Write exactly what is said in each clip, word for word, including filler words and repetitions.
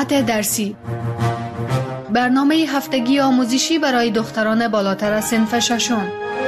ساعت درسی، برنامه هفتگی آموزشی برای دختران بالاتر از صنف ششم.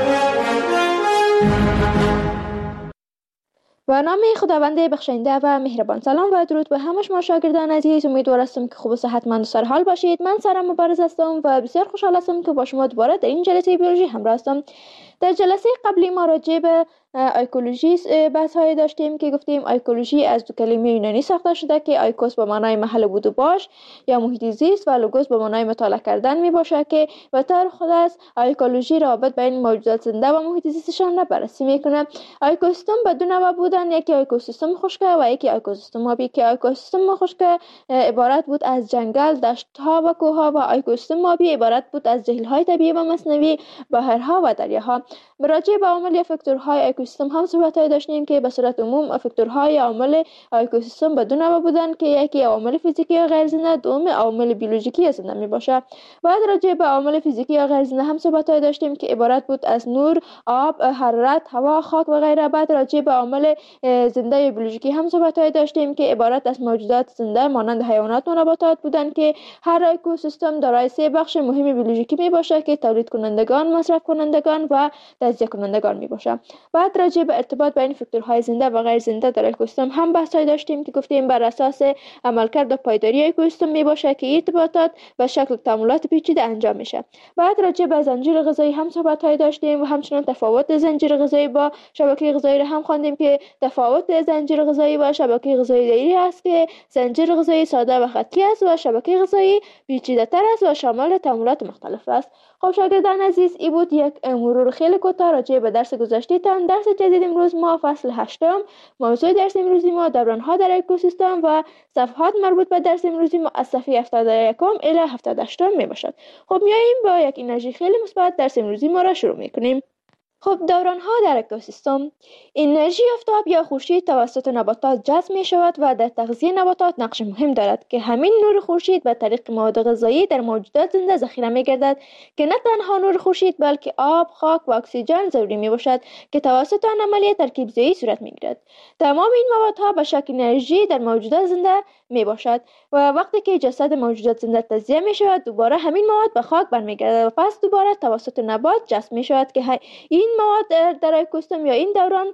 و نام خداوند بخشنده و مهربان. سلام و درود به همه شما شاگردان عزیز. امیدوار هستم که خوب و صحتمند و سرحال باشید. من سارا مبارز هستم و بسیار خوشحال هستم که با شما دوباره در این جلسه بیولوژی همراه هستم. در جلسه قبلی ما راجع به ایکولوژی بحث های داشتیم که گفتیم ایکولوژی از دو کلمه یونانی ساخته شده که ایکوس به معنای محل بود و باش یا محیط زیست و لوگوس به معنای مطالعه کردن می باشه که به طور خاص ایکولوژی رابط بین موجودات زنده و محیط زیستشان را بررسی میکنه. اکوسیستم به دو نوع بودن، یکی اکوسیستم خشک و یکی اکوسیستم آبی که اکوسیستم خشک عبارت بود از جنگل، دشت‌ها و کوه‌ها و اکوسیستم آبی عبارت بود از جهیل‌های طبیعی و مصنوعی، بحرها و دریاها. راجع به عوامل یا فاکتورهای اکوسیستم هم صحبت‌های داشتیم که به صورت عموم فاکتورهای عوامل اکوسیستم به دو نوع بودن که یکی عوامل فیزیکی یا غیر زنده، دوم عوامل بیولوژیکی یا زنده میباشه. بعد راجع به عوامل فیزیکی یا غیر زنده هم صحبت‌های داشتیم که عبارت بود از نور، آب، حرارت، هوا، خاک و غیره. بعد راجع به عوامل زنده یا بیولوژیکی هم صحبت‌های داشتیم که عبارت از موجودات زنده مانند حیوانات و نباتات بودن که هر اکوسیستم دارای سه بخش مهم بیولوژیکی میباشه که تولید کنندگان، مصرف کنندگان و تجزیه کنندگان میباشه. بعد راجع به ارتباط بین فاکتورهای زنده و غیر زنده در اکوسیستم هم بحث‌های داشتیم که گفتیم بر اساس عملکرد و پایداری اکوسیستم میباشه که ارتباطات و شکل تعاملات پیچیده انجام میشه. بعد راجع به زنجیره غذایی هم صحبت‌های داشتیم و همچنین تفاوت زنجیره غذایی با شبکه غذایی را هم خواندیم که تفاوت زنجیره غذایی با شبکه غذایی دایی است که زنجیره غذایی ساده و خطی است و شبکه غذایی پیچیده‌تر است و شامل تعاملات مختلف است. خب شاگردان عزیز، این بود یک مرور خیلی کوتاه راجع به درس گذشته تان. درس جدید امروز ما فصل هشتم، موضوع درس امروزی ما دوران‌ها در اکوسیستم و صفحات مربوط به درس امروزی ما از صفحه هفتاد و یک الی هفتاد و هشت می باشد. خب میاییم با یک انرژی خیلی مثبت درس امروزی ما را شروع میکنیم. خب دوران‌ها در اکوسیستم، انرژی آفتاب یا خورشید توسط نباتات جذب می شود و در تغذیه نباتات نقش مهم دارد که همین نور خورشید به طریق مواد غذایی در موجودات زنده ذخیره می گردد که نه تنها نور خورشید بلکه آب، خاک و اکسیژن ضروری می باشد که توسط آن عملیه ترکیب زایی صورت می گیرد. تمام این موادها به شکل انرژی در موجودات زنده می باشد و وقتی که جسد موجودات زنده تجزیه می شود دوباره همین مواد به خاک برمیگردد و پس دوباره توسط نبات جذب می شود که این مواد در اکوسیستم یا این دوران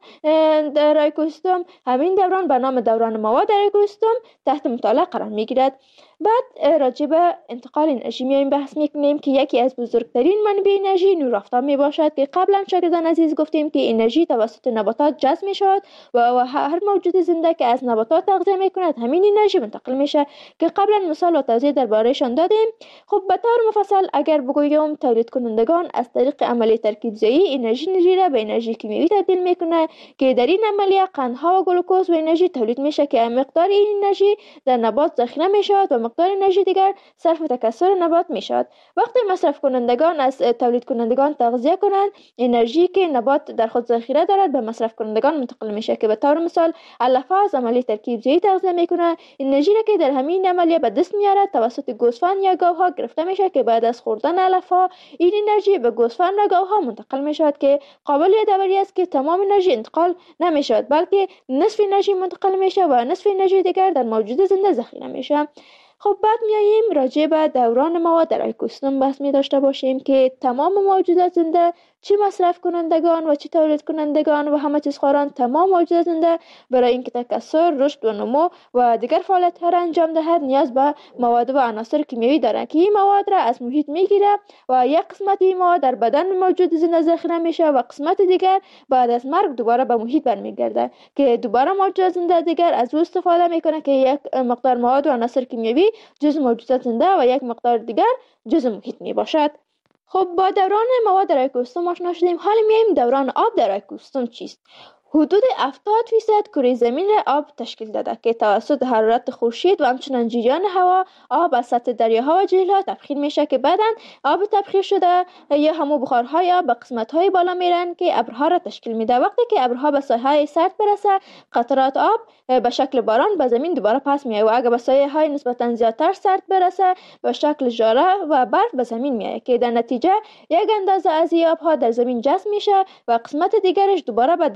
در اکوسیستم، همین دوران به نام دوران مواد در اکوسیستم تحت مطالعه قرار می گیرد. بعد راجع به انتقال انرژی میایم بحث میکنیم که یکی از بزرگترین منابع انرژی نور آفتاب می باشد که قبلا شاگردان عزیز گفتیم که انرژی توسط نباتات جذب می شود و هر موجود زنده که از نباتات تغذیه می کند همین انرژی منتقل میشه که قبلا مثال و توضیح دربارهشان دادیم. خب به طور مفصل اگر بگویم تولید کنندگان از طریق عملیه ترکیب زایی انرژی را به انرژی کیمیایی تبدیل میکنه که در این عملیه قندها و گلوکوز و انرژی تولید میشه که مقدار این انرژی در نبات ذخیره می شود و مقدار انرژی دیگر صرف تکثر نبات می شود. وقتی مصرف کنندگان از تولید کنندگان تغذیه کنند، انرژی که نبات در خود ذخیره دارد به مصرف کنندگان منتقل میشه که به طور مثال علفها از عملیه ترکیب زایی تغذیه میکنه. انرژی را که در همین عملیه به دست میارد توسط گوسفند یا گاوها گرفته میشه که بعد از خوردن علفها این انرژی به گوسفند و گاوها منتقل می شود که قابل یادآوری است که تمام انرژی انتقال نمی شود بلکه نصف انرژی منتقل میشه و نصف انرژی دیگر در موجود زنده ذخیره میشه. خب بعد میاییم راجع به دوران مواد در اکوسیستم بحث می داشته باشیم که تمام موجودات زنده چه مصرف کنندگان و چه تولید کنندگان و همه چیز خواران تمام موجودات زنده برای اینکه تکثر، رشد و نمو و دیگر فعالیت‌ها را انجام دهد نیاز به مواد و عناصر کیمیایی دارند که این مواد را از محیط میگیره و یک قسمت این مواد در بدن موجود زنده ذخیره میشه و قسمت دیگر بعد از مرگ دوباره به محیط برمیگرده که دوباره موجودات زنده دیگر از او استفاده میکنه که یک مقدار مواد و عناصر کیمیایی جزء موجودات زنده و یک مقدار دیگر جزء محیط می باشد. خب با دوران مواد در اکوسیستم آشنا شدیم. حالا میایم دوران آب در اکوسیستم چیست؟ حدود هفتاد فیصد کره زمین آب تشکیل داده که توسط حرارت خورشید و همچنین جریان هوا آب از سطح دریاها و جهیل‌ها تبخیر میشه که بعداً آب تبخیر شده یا همو بخارهای آب به قسمت‌های بالا میرن که ابرها را تشکیل میده. وقتی که ابرها به ساحه‌های سرد برسه قطرات آب به شکل باران به زمین دوباره پس میاد و اگر به ساحه‌های نسبتاً زیادتر سرد برسه به شکل ژاره و برف به زمین میاد که در نتیجه یک اندازه از این آب‌ها در زمین جذب میشه و قسمت دیگرش دوباره به دریاها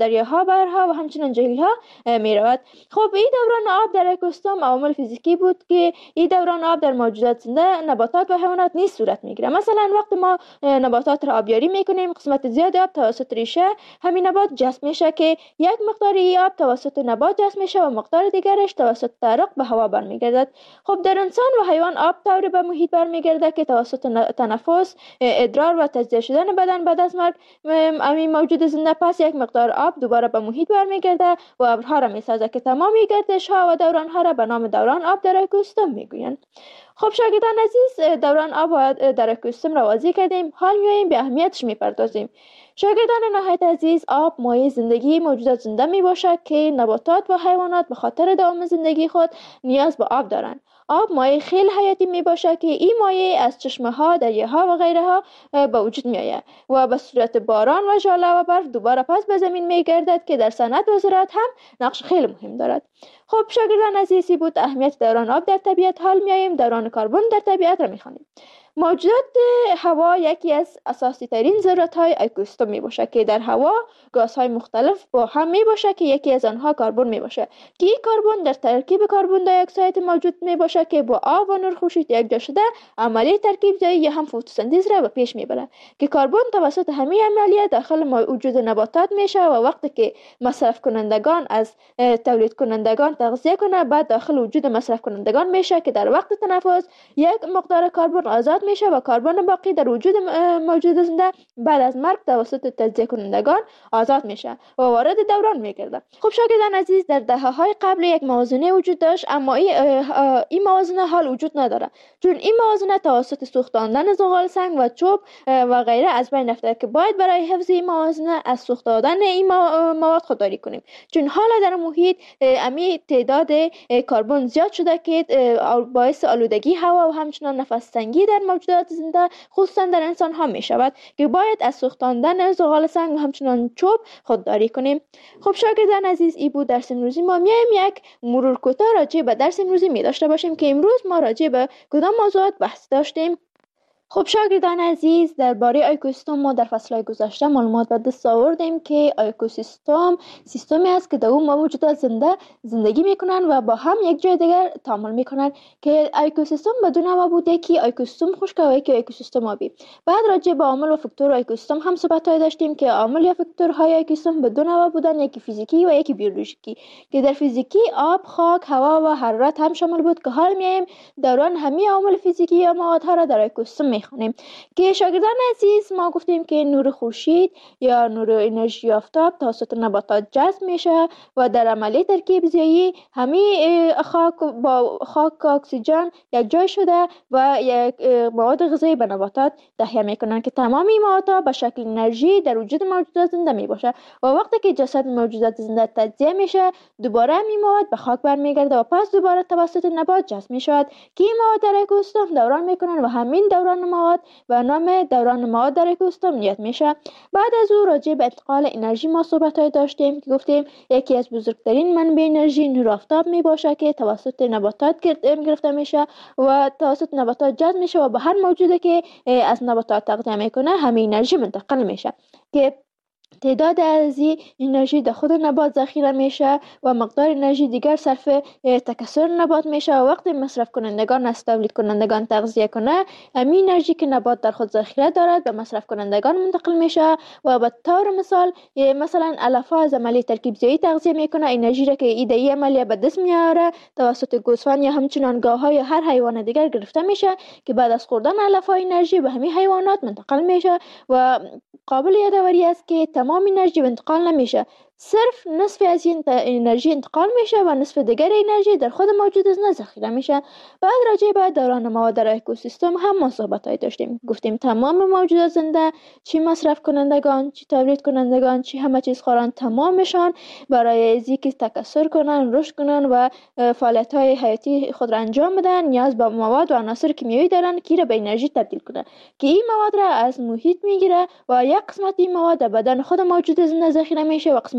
کبرها و همچنین جهیل ها می رود. خب این دوران آب در اکوسیستم عوامل فیزیکی بود که این دوران آب در موجودات زنده نباتات و حیوانات نیز صورت میگیره. مثلا وقتی ما نباتات را آبیاری میکنیم، قسمت زیاد آب توسط ریشه همین نبات جذب میشه که یک مقدار این آب توسط نبات جذب میشه و مقدار دیگرش توسط تعرق به هوا برمیگردد. خب در انسان و حیوان آب طوری به محیط برمیگرده که توسط تنفس، ادرار و تجزیه شدن بدن بعد از مرگ همین موجود زنده پس یک مقدار آب دوباره به محیط برمیگرده و ابرها را میسازه که تمامی گردش ها و دوران ها را به نام دوران آب در اکوسیستم میگویند. خب شاگردان عزیز، دوران آب در اکوسیستم را واضح کردیم، حال میاییم به اهمیتش میپردازیم. شاگردان نهایت عزیز، آب مایه زندگی موجودات زنده می باشد که نباتات و حیوانات به خاطر دوام زندگی خود نیاز به آب دارند. آب مایه خیلی حیاتی می باشد که این مایه از چشمه ها، دریاها و غیره ها به وجود می آید و به صورت باران و ژاله و برف دوباره پس به زمین می گردد که در صنعت و زراعت هم نقش خیلی مهم دارد. خب شاگردان عزیزی بود اهمیت دوران آب در طبیعت. حال می آییم دوران کربن در طبیعت را می خوانیم. موجودات هوا یکی از اساسی ترین ذرات های اکوسیستم می باشه که در هوا گازهای مختلف با هم می باشه که یکی از آنها کربن می باشه که این کربن در ترکیب کربن دی اکساید موجود می باشه که با آب و نور خورشید یکجا شده عملیه ترکیب زایی یا هم فتوسنتز را به پیش می بره که کربن توسط همین عملیه داخل وجود نباتات میشه و وقتی که مصرف کنندگان از تولید کنندگان تغذیه کنه بعد داخل وجود مصرف کنندگان میشه که در وقت تنفس یک مقدار کربن آزاد میشه و کربن باقی در وجود موجود زنده بعد از مرگ توسط تجزیه کنندگان آزاد میشه و وارد دوران میگرده. خب شاگردان عزیز، در دهه‌های قبل یک موازنه وجود داشت، اما این موازنه حال وجود نداره، چون این موازنه توسط سوختاندن زغال سنگ و چوب و غیره از بین رفته که باید برای حفظ این موازنه از سوخت دادن این مواد خودداری کنیم، چون حالا در محیط امی تعداد کربن زیاد شده که باعث آلودگی هوا و همچنین نفس تنگی در موجودات زنده خصوصا در انسان ها می شود که باید از سوختاندن زغال سنگ و همچنان چوب خودداری کنیم. خب شاگردان عزیز، ای بود درس امروزی ما. میایم یک مرور کوتاه راجع به درس امروزی می داشته باشیم که امروز ما راجع به کدام موضوعات بحث داشتیم. خب شاگردان عزیز، درباره اکوسیستم ما در فصل‌های گذشته معلومات به دست آوردیم که اکوسیستم سیستمی است که در اون موجودات زنده زندگی میکنن و با هم یک جای دیگر تعامل میکنن که اکوسیستم به دو نوع بوده که اکوسیستم خشک و یکی اکوسیستم آبی. بعد راجع به عامل و فاکتور اکوسیستم هم صحبت‌های داشتیم که عامل یا فاکتورهای اکوسیستم به دو نوع بودن، یکی فیزیکی و یکی بیولوژیکی که در فیزیکی آب، خاک، هوا و حرارت هم شامل بود که حال میایم دوران همه عوامل فیزیکی یا موادها را در اکوسیستم میخوانیم که شاگردان عزیز ما گفتیم که نور خورشید یا نور انرژی آفتاب توسط نباتات جذب میشه و در عملیه ترکیب زیایی همه خاک با خاک اکسیژن یک جای شده و یک مواد غذایی به نباتات تهیه میکنن که تمام این موادها به شکل انرژی در وجود موجودات زنده میباشه و وقتی که جسد موجودات زنده تجزیه میشه دوباره این مواد به خاک برمیگرده و پس دوباره توسط نبات جذب میشود که این مواد در اکوسیستم دوران میکنن و همین دوران مواد به نام دوران مواد در اکوسیستم یاد میشه. بعد از او راجع به انتقال انرژی ما صحبت‌های داشتیم که گفتیم یکی از بزرگترین منبع انرژی نور آفتاب میباشه که توسط نباتات گرفته میشه و توسط نباتات جذب میشه و به هر موجودی که از نباتات تغذیه میکنه همین انرژی منتقل میشه که تعداد از این انرژی در خود نبات ذخیره میشه و مقدار انرژی دیگر صرف تکثر نبات میشه و وقتی مصرف کنندگان از تولید کنندگان تغذیه کنه همین انرژی که نبات در خود ذخیره دارد به مصرف کنندگان منتقل میشه و به طور مثال مثلا علفها از عملیه ترکیب زیایی تغذیه میکنه، انرژی را که ایده عملیه به دست میاره توسط گوسفند یا همچنان گاوها یا هر حیوان دیگر گرفته میشه که بعد از خوردن علفها انرژی به همین حیوانات منتقل میشه و قابل یادآوری است که تمام انرژی انتقال نمیشه، صرف نصف از این انرژی انتقال میشه و نصف دیگر انرژی در خود موجود زنده ذخیره میشه. بعد راجع به دوران مواد در اکوسیستم هم ما صحبت‌های داشتیم، گفتیم تمام موجودات زنده چی مصرف کنندگان، چی تولید کنندگان، چی همه چیز خوران تمامشان برای اینکه تکثر کنن، رشد کنن و فعالیت‌های حیاتی خود را انجام بدن نیاز به مواد و عناصر کیمیایی دارن که را به انرژی تبدیل کنن که این مواد را از محیط میگیره و یک قسمت این مواد در بدن خود موجود زنده ذخیره میشه و قسمت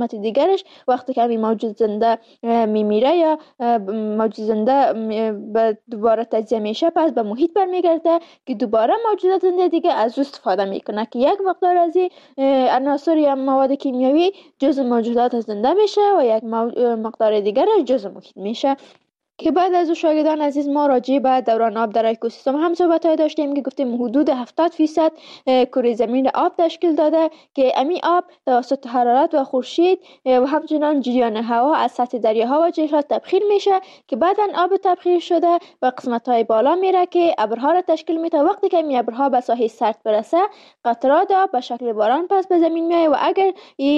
قسمت دیگرش وقتی که همین موجود زنده میمیره یا موجود زنده به دوباره تجزیه میشه پس به محیط برمیگرده که دوباره موجودات زنده دیگه از او استفاده میکنه که یک مقدار از این عناصر یا مواد کیمیایی جزء موجودات زنده میشه و یک مقدار دیگرش جزء محیط میشه. که بعد از او شاگردان عزیز ما راجع به دوران آب در اکوسیستم هم صحبت‌های داشتیم که گفتیم حدود هفتاد فیصد کره زمین آب تشکیل داده که امی آب توسط حرارت و خورشید و همچنان جریان هوا از سطح دریاها و جهیلات تبخیر میشه که بعداً آب تبخیر شده و قسمت‌های بالا میره که ابرها را تشکیل میده. وقتی که این ابرها به ساحل سرد برسه قطرات آب به شکل باران پس به زمین میاد و اگر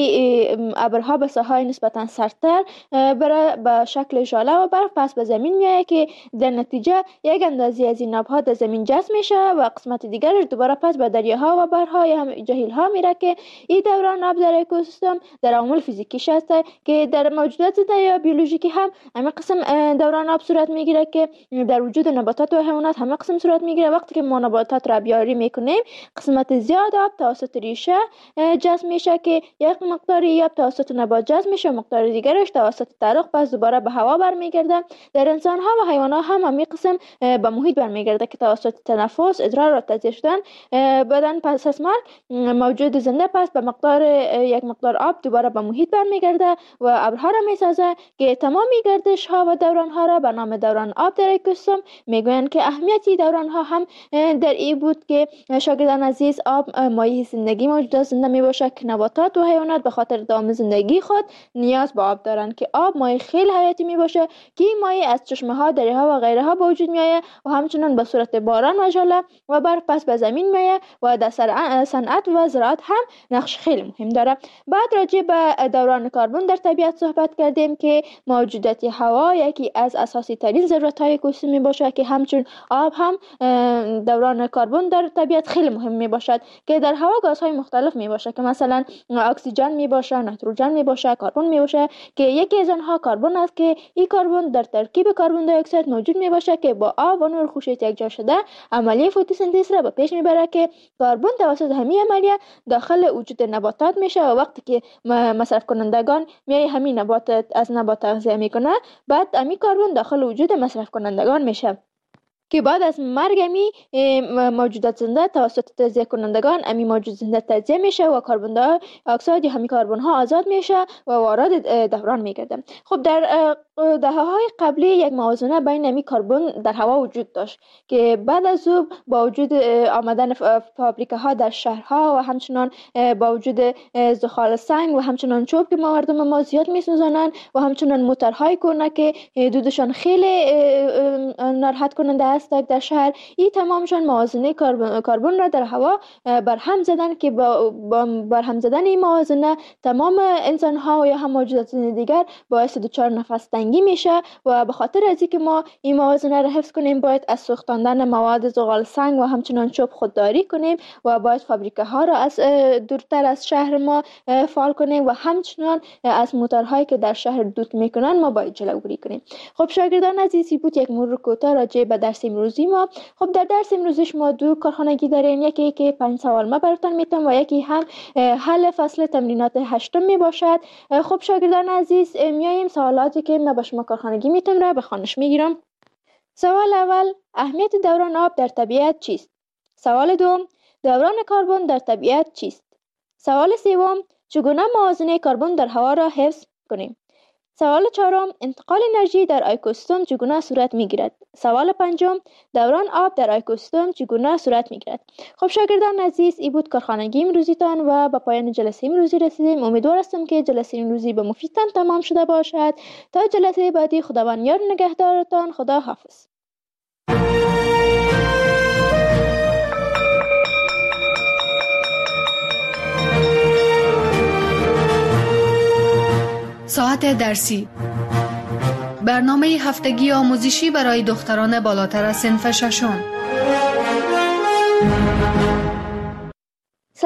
این ابرها به ساحل نسبتاً سردتر بره به شکل ژاله و برف پس به زمین میاد که در نتیجه یک اندازه از این آبها در زمین جذب میشه و قسمت دیگرش دوباره پس به دریاها و بحرها یا هم جهیل‌ها میره که این دوران آب در اکوسیستم در عوامل فیزیکیش هست که در موجودات زنده یا بیولوژیکی هم همه قسم دوران آب صورت میگیره که در وجود نباتات و حیوانات همه قسم صورت میگیره. وقتی که ما نباتات را بیاری میکنیم قسمت زیاد آب توسط ریشه جذب میشه که یک مقداری آب توسط نبات جذب میشه مقدار دیگرش توسط ترق پس دوباره به هوا برمیگرده. در انسان ها و حیوانات هم همین قسم به محیط برمیگرده که توسط تنفس ادرار و تجزیه شدن بدن پس از مرگ موجود زنده پس به مقدار یک مقدار آب دوباره به محیط برمیگرده و ابرها را میسازه که تمامی گردش ها و دوران ها را به نام دوران آب در اکوسیستم میگویند که اهمیتی دوران ها هم در این بود که شاگردان عزیز آب مایه زندگی موجودات زنده می باشه که نباتات و حیوانات به خاطر دوام زندگی خود نیاز به آب دارند که آب مایه خیلی حیاتی می باشه که این مایه از چشمه ها دریاها و غیره ها به وجود میآید و همچنان به صورت باران و ژاله و برف پس به زمین میآید و در صنعت و زراعت هم نقش خیلی مهم داره. بعد راجع به دوران کربن در طبیعت صحبت کردیم که موجودات هوا یکی از اساسی ترین ضرورت های اکوسیستم می باشه که همچون آب هم دوران کربن در طبیعت خیلی مهم می باشد که در هوا گازهای مختلف می باشه که مثلا اکسیژن می باشه، نیتروژن می باشه، کربن می باشه که یکی از آنها کربن است که این کربن در ترکیب کربن دی اکساید موجود می باشه که با آب و نور خورشید یکجا شده عملیه فتوسنتز را به پیش میبره که کربن توسط همین عملیه داخل وجود نباتات میشه و وقتی که مصرف کنندگان میای همین نبات از نبات تغذیه میکنه بعد همین کربن داخل وجود مصرف کنندگان میشه که بعد از مرگ امی موجودات زنده توسط تجزیه کنندگان امی موجود زنده تجزیه میشه و کربن دی اکساید یا همین کربن ها آزاد میشه و وارد دوران میگرده. خب در دهه‌های قبلی یک موازنه بین امی کربن در هوا وجود داشت که بعد از او با وجود آمدن فابریکه‌ها در شهرها و همچنان با وجود زغال سنگ و همچنان چوب که مردم ما زیاد میسوزانند و همچنان موتورهای کهنه که دودشان خیلی ناراحت کننده است در شهر این تمامشان موازنه کربن را در هوا برهم زدن که با برهم زدن این موازنه تمام انسان ها و یا هم موجودات دیگر باعث دچار نفس تنگی میشه و به خاطر از اینکه ما این موازنه را حفظ کنیم باید از سوختاندن مواد زغال سنگ و همچنان چوب خودداری کنیم و باید فابریکه ها را از دورتر از شهر ما فعال کنیم و همچنان از موتورهایی که در شهر دود میکنن ما باید جلوگیری کنیم. خب شاگردان عزیزی بود یک مرور کوتاه راجع به درس امروزی ما. خب در درس امروزش ما دو کارخانگی داریم، یکی که پنج سوال ما براتون میتونم و یکی هم حل فصل تمرینات هشتم می باشد. خب شاگردان عزیز میایم سوالاتی که ما با شما کارخانگی میتونم را به خوانش میگیرم. سوال اول، اهمیت دوران آب در طبیعت چیست؟ سوال دوم، دوران کربن در طبیعت چیست؟ سوال سوم، چگونه موازنه کربن در هوا را حفظ کنیم؟ سوال چهارم، انتقال انرژی در اکوسیستم چگونه صورت میگیرد؟ سوال پنجم، دوران آب در اکوسیستم چگونه صورت میگیرد؟ خب شاگردان عزیز این بود کارخانگی امروزیتان و به پایان جلسه امروزی رسیدیم. امیدوار هستم که جلسه امروزی به مفیدتان تمام شده باشد. تا جلسه بعدی خداوند یار نگهدارتان. خدا حافظ. ساعت درسی، برنامه هفتگی آموزشی برای دختران بالاتر از صنف ششم. سلام و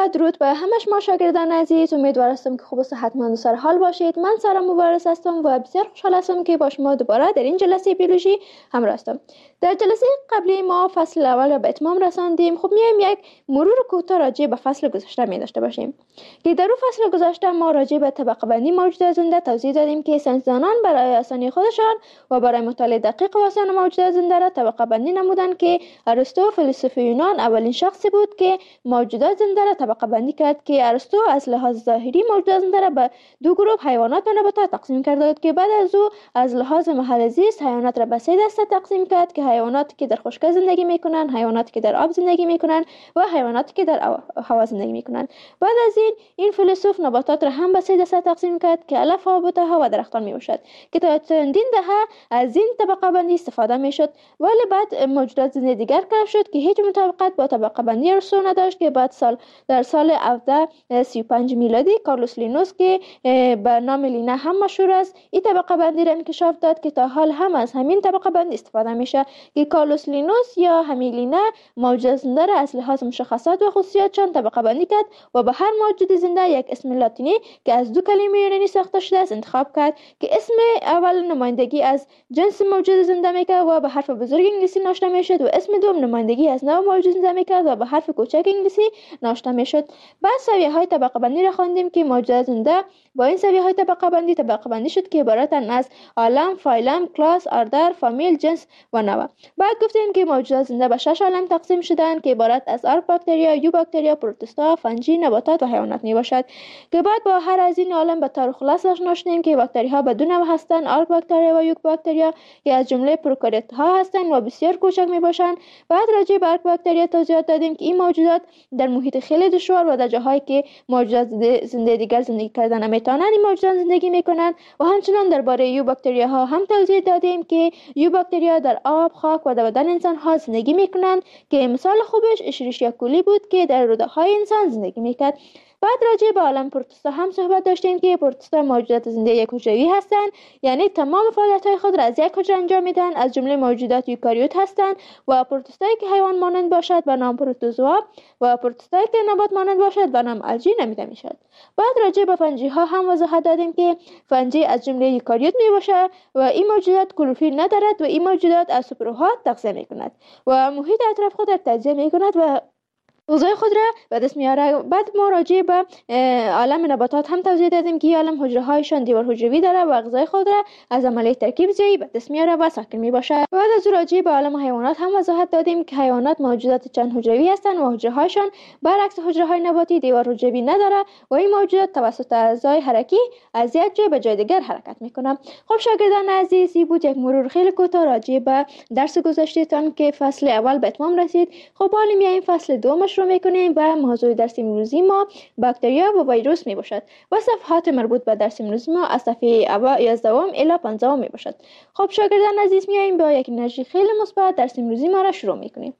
و درود به همه شما شاگردان عزیز. امیدوار هستم که خوب و صحتمند و سر حال باشید. من سارا مبارز هستم و بسیار خوشحال هستم که با شما دوباره در این جلسه بیولوژی همراه هستم. در جلسه قبلی ما فصل اول را به اتمام رساندیم. خب میایم یک مرور کوتاه راجع به فصل گذشته می داشته باشیم که در اون فصل گذشته ما راجع به طبقه بندی موجودات زنده توضیح دادیم که ساینسدانان برای آسانی خودشان و برای مطالعه دقیق و آسان موجودات زنده را طبقه بندی نمودند که ارسطو فیلسوف یونان اولین شخصی بود که موجودات زنده را طبقه بندی کرد که ارسطو از لحاظ ظاهری موجودات زنده را به دو گروه حیوانات و نباتات تقسیم کرده بود که بعد از او از لحاظ محل زیست حیوانات را به سه دسته تقسیم کرد که حیواناتی که در خشکی زندگی میکنن، حیواناتی که در آب زندگی میکنن و حیواناتی که در هوا زندگی میکنن. بعد از این این فیلسوف نباتات را هم به سه دسته تقسیم کرد که علف ها، بوته ها و درختان میباشد که تا چندین دهه از این طبقه بندی استفاده میشد، ولی بعد موجودات زنده دیگر کشف شد که هیچ مطابقت با طبقه بندی ارسطو نداشت که بعد سال در سال هفده سی و پنج میلادی کارلوس لینوس که به نام لینا هم مشهور است این طبقه بندی را انکشاف داد که تا حال هم از همین طبقه بندی استفاده میشه که کارلوس لینوس یا همین لینا موجودات زنده را از لحاظ مشخصات و خصوصیاتشان طبقه بندی کرد و به هر موجود زنده یک اسم لاتینی که از دو کلمه یونانی ساخته شده است انتخاب کرد که اسم اول نمایندگی از جنس موجود زنده میکرد و به حرف بزرگ انگلیسی ناشته میشد و اسم دوم نمایندگی از نوع موجود زنده میکرد و به حرف کوچک انگلیسی ناشته میشد. بعد سویه های طبقه بندی را خواندیم که موجودات زنده با این سویه های طبقه بندی طبقه بندی شد که عبارتند از عالم، فایلم، کلاس، اردر، فامیل، جنس و نوع. بعد گفتیم که موجودات زنده به شش عالم تقسیم شدند که عبارت از آرک باکتریا، یو باکتریا، پروتوستا، فنجی، نباتات و حیوانات می باشد که بعد با هر از این عالم به طور خلاص آشنا شدیم که باکتری ها به دو نوع هستند، آرک باکتریا و یوک باکتریا که از جمله پروکاریوت ها هستند و بسیار کوچک می باشند. بعد راجع به آرک باکتریا توضیحات دادیم که این موجودات در محیط خیلی دشوار و در جاهایی که موجودات زنده دیگر زندگی کردن نمیتونند این موجودات زندگی میکنند و همچنان درباره یو باکتریا ها هم توضیح دادیم که یو باکتریا در آب، خاک و در بدن انسان ها زندگی میکنند که مثال خوبش اشریشیا کولی بود که در روده های انسان زندگی میکرد. بعد راجع به عالم پروتوستا هم صحبت داشتیم که پروتوستا موجودات زنده یک حجروی هستند، یعنی تمام فعالیت‌های خود را از یک حجره انجام میدن، از جمله موجودات یوکاریوت هستند و پروتوستایی که حیوان مانند باشد به نام پروتوزوا و پروتوستایی که نبات مانند باشد به نام الژی نامیده میشد. بعد راجع به فنجی ها هم وضاحت دادیم که فنجی از جمله یوکاریوت میباشد و این موجودات کلروفیل ندارد و این موجودات از سپروهات تغذیه میکند و محیط اطراف خود را تجزیه میکند و غذای خود را به دست میاره. بعد ما راجع به عالم نباتات هم توضیح دادیم که عالم حجره هایشان دیوار حجروی داره و غذای خود را از عملیه ترکیب ضعیف به دست میاره و ساکن میباشه. بعد از راجع به عالم حیوانات هم وضاحت دادیم که حیوانات موجودات چند حجروی هستند و حجره هایشان برعکس حجره های نباتی دیوار حجروی نداره و این موجودات توسط اعضای حرکی از یک جای به جای دیگر حرکت میکنه. خب شاگردان عزیزی بود یک مرور خیلی کوتاه راجع به درس گذشتهتان که فصل اول به اتمام رسید. خب حالا میایم فصل دوم شروع میکنیم و موضوع درس امروزی ما باکتریا و ویروس می باشد و صفحات مربوط به درس امروزی ما از صفحه یازده الی پانزده می باشد. خب شاگردان عزیز میایم با یک انرژی خیلی مثبت درس امروزی ما را شروع میکنیم.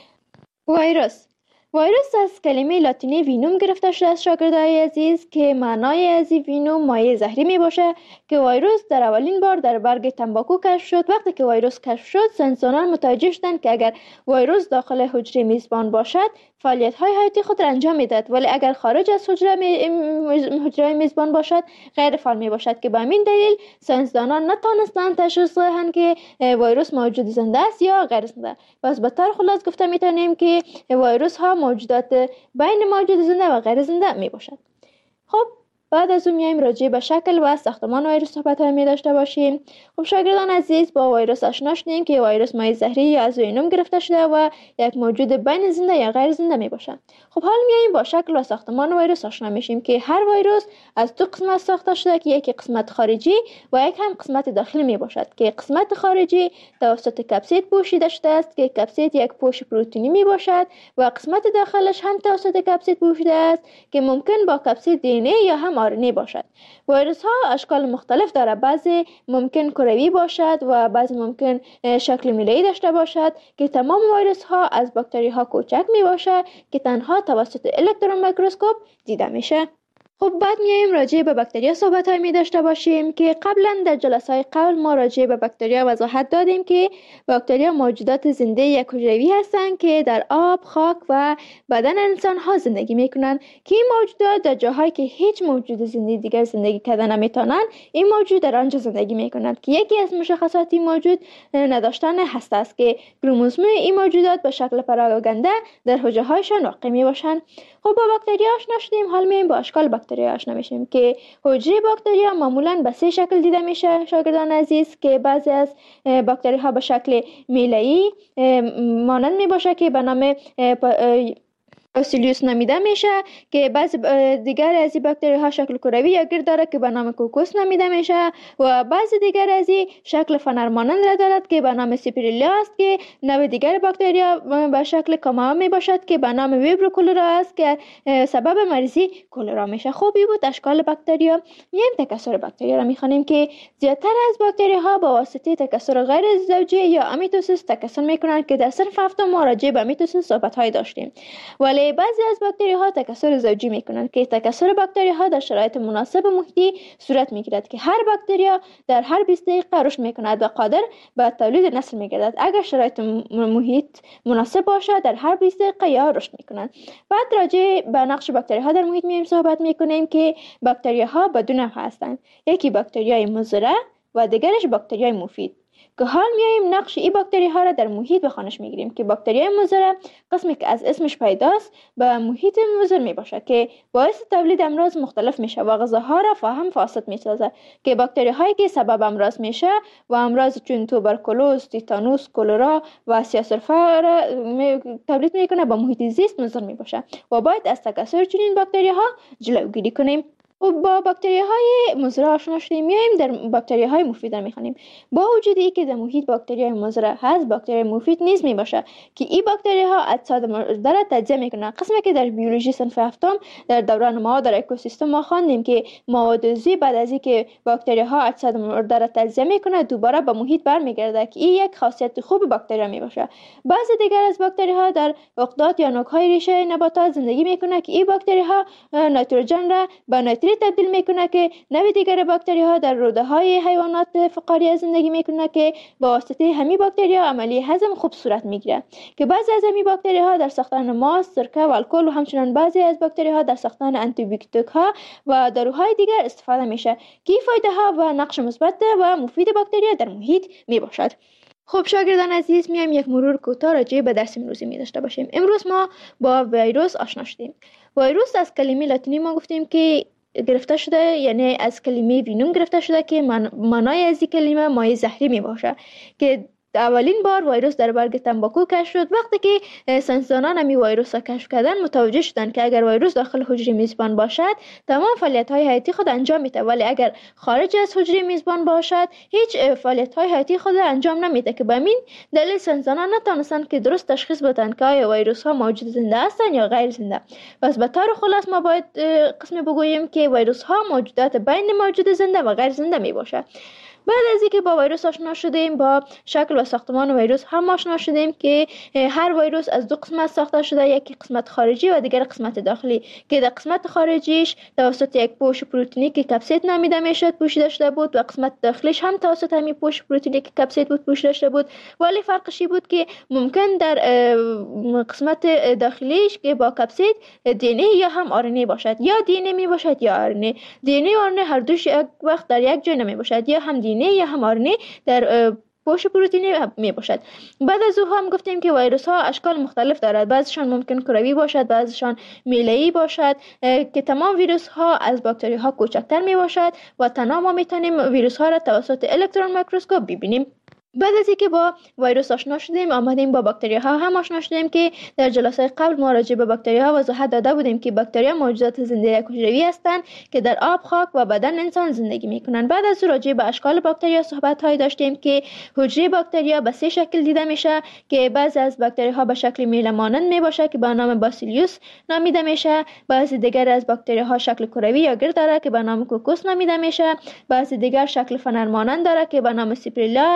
ویروس ویروس از کلمه لاتینی وینوم گرفته شده است شاگردای عزیز که معنای از وینوم مایع زهری می باشه که ویروس در اولین بار در برگ تنباکو کشف شد. وقتی که ویروس کشف شد ساینسدانان متوجه شدند که اگر ویروس داخل حجره میزبان باشد فعالیت های حیاتی خود را انجام میدهد، ولی اگر خارج از حجره می... حجره میزبان باشد غیر فعال می باشد که به همین دلیل ساینسدانان نتوانستند تشخیص دهند که ویروس موجود زنده است یا غیر زنده. پس به طور خلاص گفته میتونیم که ویروس ها موجودات بین موجود زنده و غیر زنده می باشد. خب بعد از اون میایم راجع به شکل و ساختمان ویروس صحبت های می داشته باشیم. خب شاگردان عزیز با ویروس آشنا شدیم که ویروس مایع زهری یا از وینوم گرفته شده و یک موجود بین زنده یا غیر زنده می باشد. خب حالا میایم با شکل و ساختمان ویروس آشنا میشیم که هر ویروس از دو قسمت ساخته شده که یک قسمت خارجی و یک هم قسمت داخلی می باشد که قسمت خارجی توسط کپسید پوشیده شده است که کپسید یک پوش پروتئینی می باشد و قسمت داخلش هم توسط کپسید پوشیده است که ممکن با کپسید دی ان ای یا هم آر ان ای باشد. ویروس ها اشکال مختلف داره، بعضی ممکن کروی باشد و بعضی ممکن شکل میله‌ای داشته باشد که تمام ویروس ها از باکتری ها کوچک می باشد که تنها توسط الکترون میکروسکوپ دیده میشه. خب بعد میایم راجع به باکتریا صحبت های می داشته باشیم که قبلا در جلسه های قبل ما راجع به باکتریا وضاحت دادیم که باکتریا موجودات زنده یک حجروی هستند که در آب، خاک و بدن انسان ها زندگی می کنند که این موجودات در جاهایی که هیچ موجود زنده دیگر زندگی کردن نمیتونند این موجود در آنجا زندگی می کنند که یکی از مشخصات این موجود نداشتن هسته است که کروموزوم این موجودات به شکل پراگنده در حجره هایشان واقع می باشند. خب با باکتریا آشنا شدیم، حال میایم با اشکال باکتریا آشنا میشیم که حجره باکتریا معمولا به سه شکل دیده میشه شاگردان عزیز، که بعضی از باکتری ها به شکل میله‌ای مانند می باشه که به نام باسیلیوس نامیده میشه، که بعضی دیگر از این باکتری ها شکل کروی یا گرد داره که به نام کوکوس نامیده میشه و بعضی دیگر از این شکل فنر مانند را دارد که به نام سیپریلیا است، که نوع دیگر باکتریا به شکل کاما می باشد که به نام ویبرو کولرا است که سبب مریضی کولرا میشه. خوبی بود اشکال باکتریا. میایم تکثر باکتریا را میخوانیم که زیادتر از باکتری ها با واسطه تکثر غیر زوجی یا امیتوسیس تکثر میکنند که در صنف هفتم ما راجع به امیتوسیس صحبت های داشتیم. ولی بعضی از باکتری ها تکثر زوجی میکنند که تکثر باکتری ها در شرایط مناسب محیطی صورت میگیرد که هر باکتریا در هر بیست دقیقه رشد میکند و قادر به تولید نسل میگردد اگر شرایط محیط مناسب باشد. در هر بیست دقیقه یا رشد میکنند. بعد راجع به نقش باکتری ها در محیط میایم صحبت میکنیم که باکتری ها به دو نوع هستند، یکی باکتریای مضر و دیگرش باکتریای مفید، که حال میایم نقش این باکتری ها را در محیط به خوانش میگیریم که باکتریای مضر قسمی که از اسمش پیداست به محیط مضر می باشه که باعث تولید امراض مختلف میشه و غذاها را فاهم فاسد میسازه، که باکتری هایی که سبب امراض میشه و امراض چون توبرکولوز، تیتانوس، کولرا و سیاه‌سرفه را تولید میکنه به محیط زیست مضر می باشه و باید از تکثر چنین باکتری ها جلوگیری کنیم. و با باکتری های مضر آشنا شدیم، میایم در باکتری های مفید میخوانیم. با وجود ای که در محیط باکتری های مضر هست، باکتری مفید نیز می باشه که این باکتری ها اجساد مرده را تجزیه میکنن. قسمی که در بیولوژی صنف هفتم در دوران ما در اکوسیستم ما خواندیم که مواد عضوی بعد از اینکه باکتری ها اجساد مرده را تجزیه میکنه دوباره به محیط برمیگرده که این یک خاصیت خوب باکتری می باشه. بعضی دیگر از باکتری ها در عقدات یا نوک های ریشه نباتات زندگی میکنه که این باکتری ها نیتروژن را به نیتریت تبدیل میکنه که نوع دیگر باکتری ها در روده های حیوانات فقاریه زندگی میکنه که با واسطه همین باکتری ها عملی هضم خوب صورت میگیره، که بعضی از همین باکتری ها در ساختن ماست، سرکه و الکل و همچنین بعضی از باکتری ها در ساختن آنتی بیوتیک ها و داروهای دیگر استفاده میشه که فایده ها و نقش مثبت و مفید باکتری در محیط میباشد. خب شاگردان عزیز، میایم یک مرور کوتاه راجع به درس امروزی می داشته باشیم. امروز ما با ویروس آشنا شدیم. ویروس از کلمه لاتینی ما گفتیم که گرفته شده، یعنی از کلمه وینوم گرفته شده که معنای از این کلمه مایع زهری می باشه، که اولین بار ویروس در برگ تنباکو کشف شد. وقتی که ساینسدانان همی ویروس را کشف کردن متوجه شدند که اگر ویروس داخل حجره میزبان باشد تمام فعالیت های حیاتی خود انجام میده، ولی اگر خارج از حجره میزبان باشد هیچ فعالیت های حیاتی خود انجام نمیده، که به همین دلیل ساینسدانان نتونستند که درست تشخیص بدن که آیا ویروس ها موجود زنده هستند یا غیر زنده. پس به طور خلاص ما باید قسم بگوییم که ویروس ها موجودات بین موجود زنده و غیر زنده می باشه. بعد از اینکه با ویروس آشنا شدیم، با شکل و ساختمان ویروس هم آشنا شدیم که هر ویروس از دو قسمت ساخته شده، یکی قسمت خارجی و دیگر قسمت داخلی، که در قسمت خارجیش توسط یک پوش پروتئینی که کپسید نامیده میشد پوشیده شده بود و قسمت داخلیش هم توسط همین پوش پروتئینی که کپسید بود پوشیده شده بود. ولی فرقش بود که ممکن در قسمت داخلیش که با کپسید دی ان ای یا هم آر ان ای باشد، یا دی ان ای می باشد یا آر ان ای. دی ان ای و آر ان ای هر دوش یک وقت در یک جای نمی باشد، یا هم دی ان ای یا هم آر ان ای در پوش پروتئینی می باشد. بعد از او هم گفتیم که ویروس ها اشکال مختلف دارد، بعضیشان ممکن کروی باشد، بعضیشان میله‌ای باشد، که تمام ویروس ها از باکتری ها کوچکتر می باشد و تنها ما میتونیم ویروس ها را توسط الکترون میکروسکوپ ببینیم. بعد از اینکه با ویروس آشنا شدیم، آمدیم با باکتری ها هم آشنا شدیم که در جلسه قبل ما راجع به باکتری ها وضاحت داده بودیم که باکتری ها موجودات زنده حجروی هستند که در آب، خاک و بدن انسان زندگی میکنند. بعد از راجع به اشکال باکتری ها صحبت های داشتیم که حجره باکتری ها به سه شکل دیده میشه، که بعضی از باکتری ها به شکل میله مانند می باشه که به نام باسیلیوس نامیده میشه، بعضی دیگر از باکتری ها شکل کروی یا گرد داره که به نام کوکوس نامیده میشه، بعضی دیگر شکل فنر مانند داره که به نام سیپریلا است،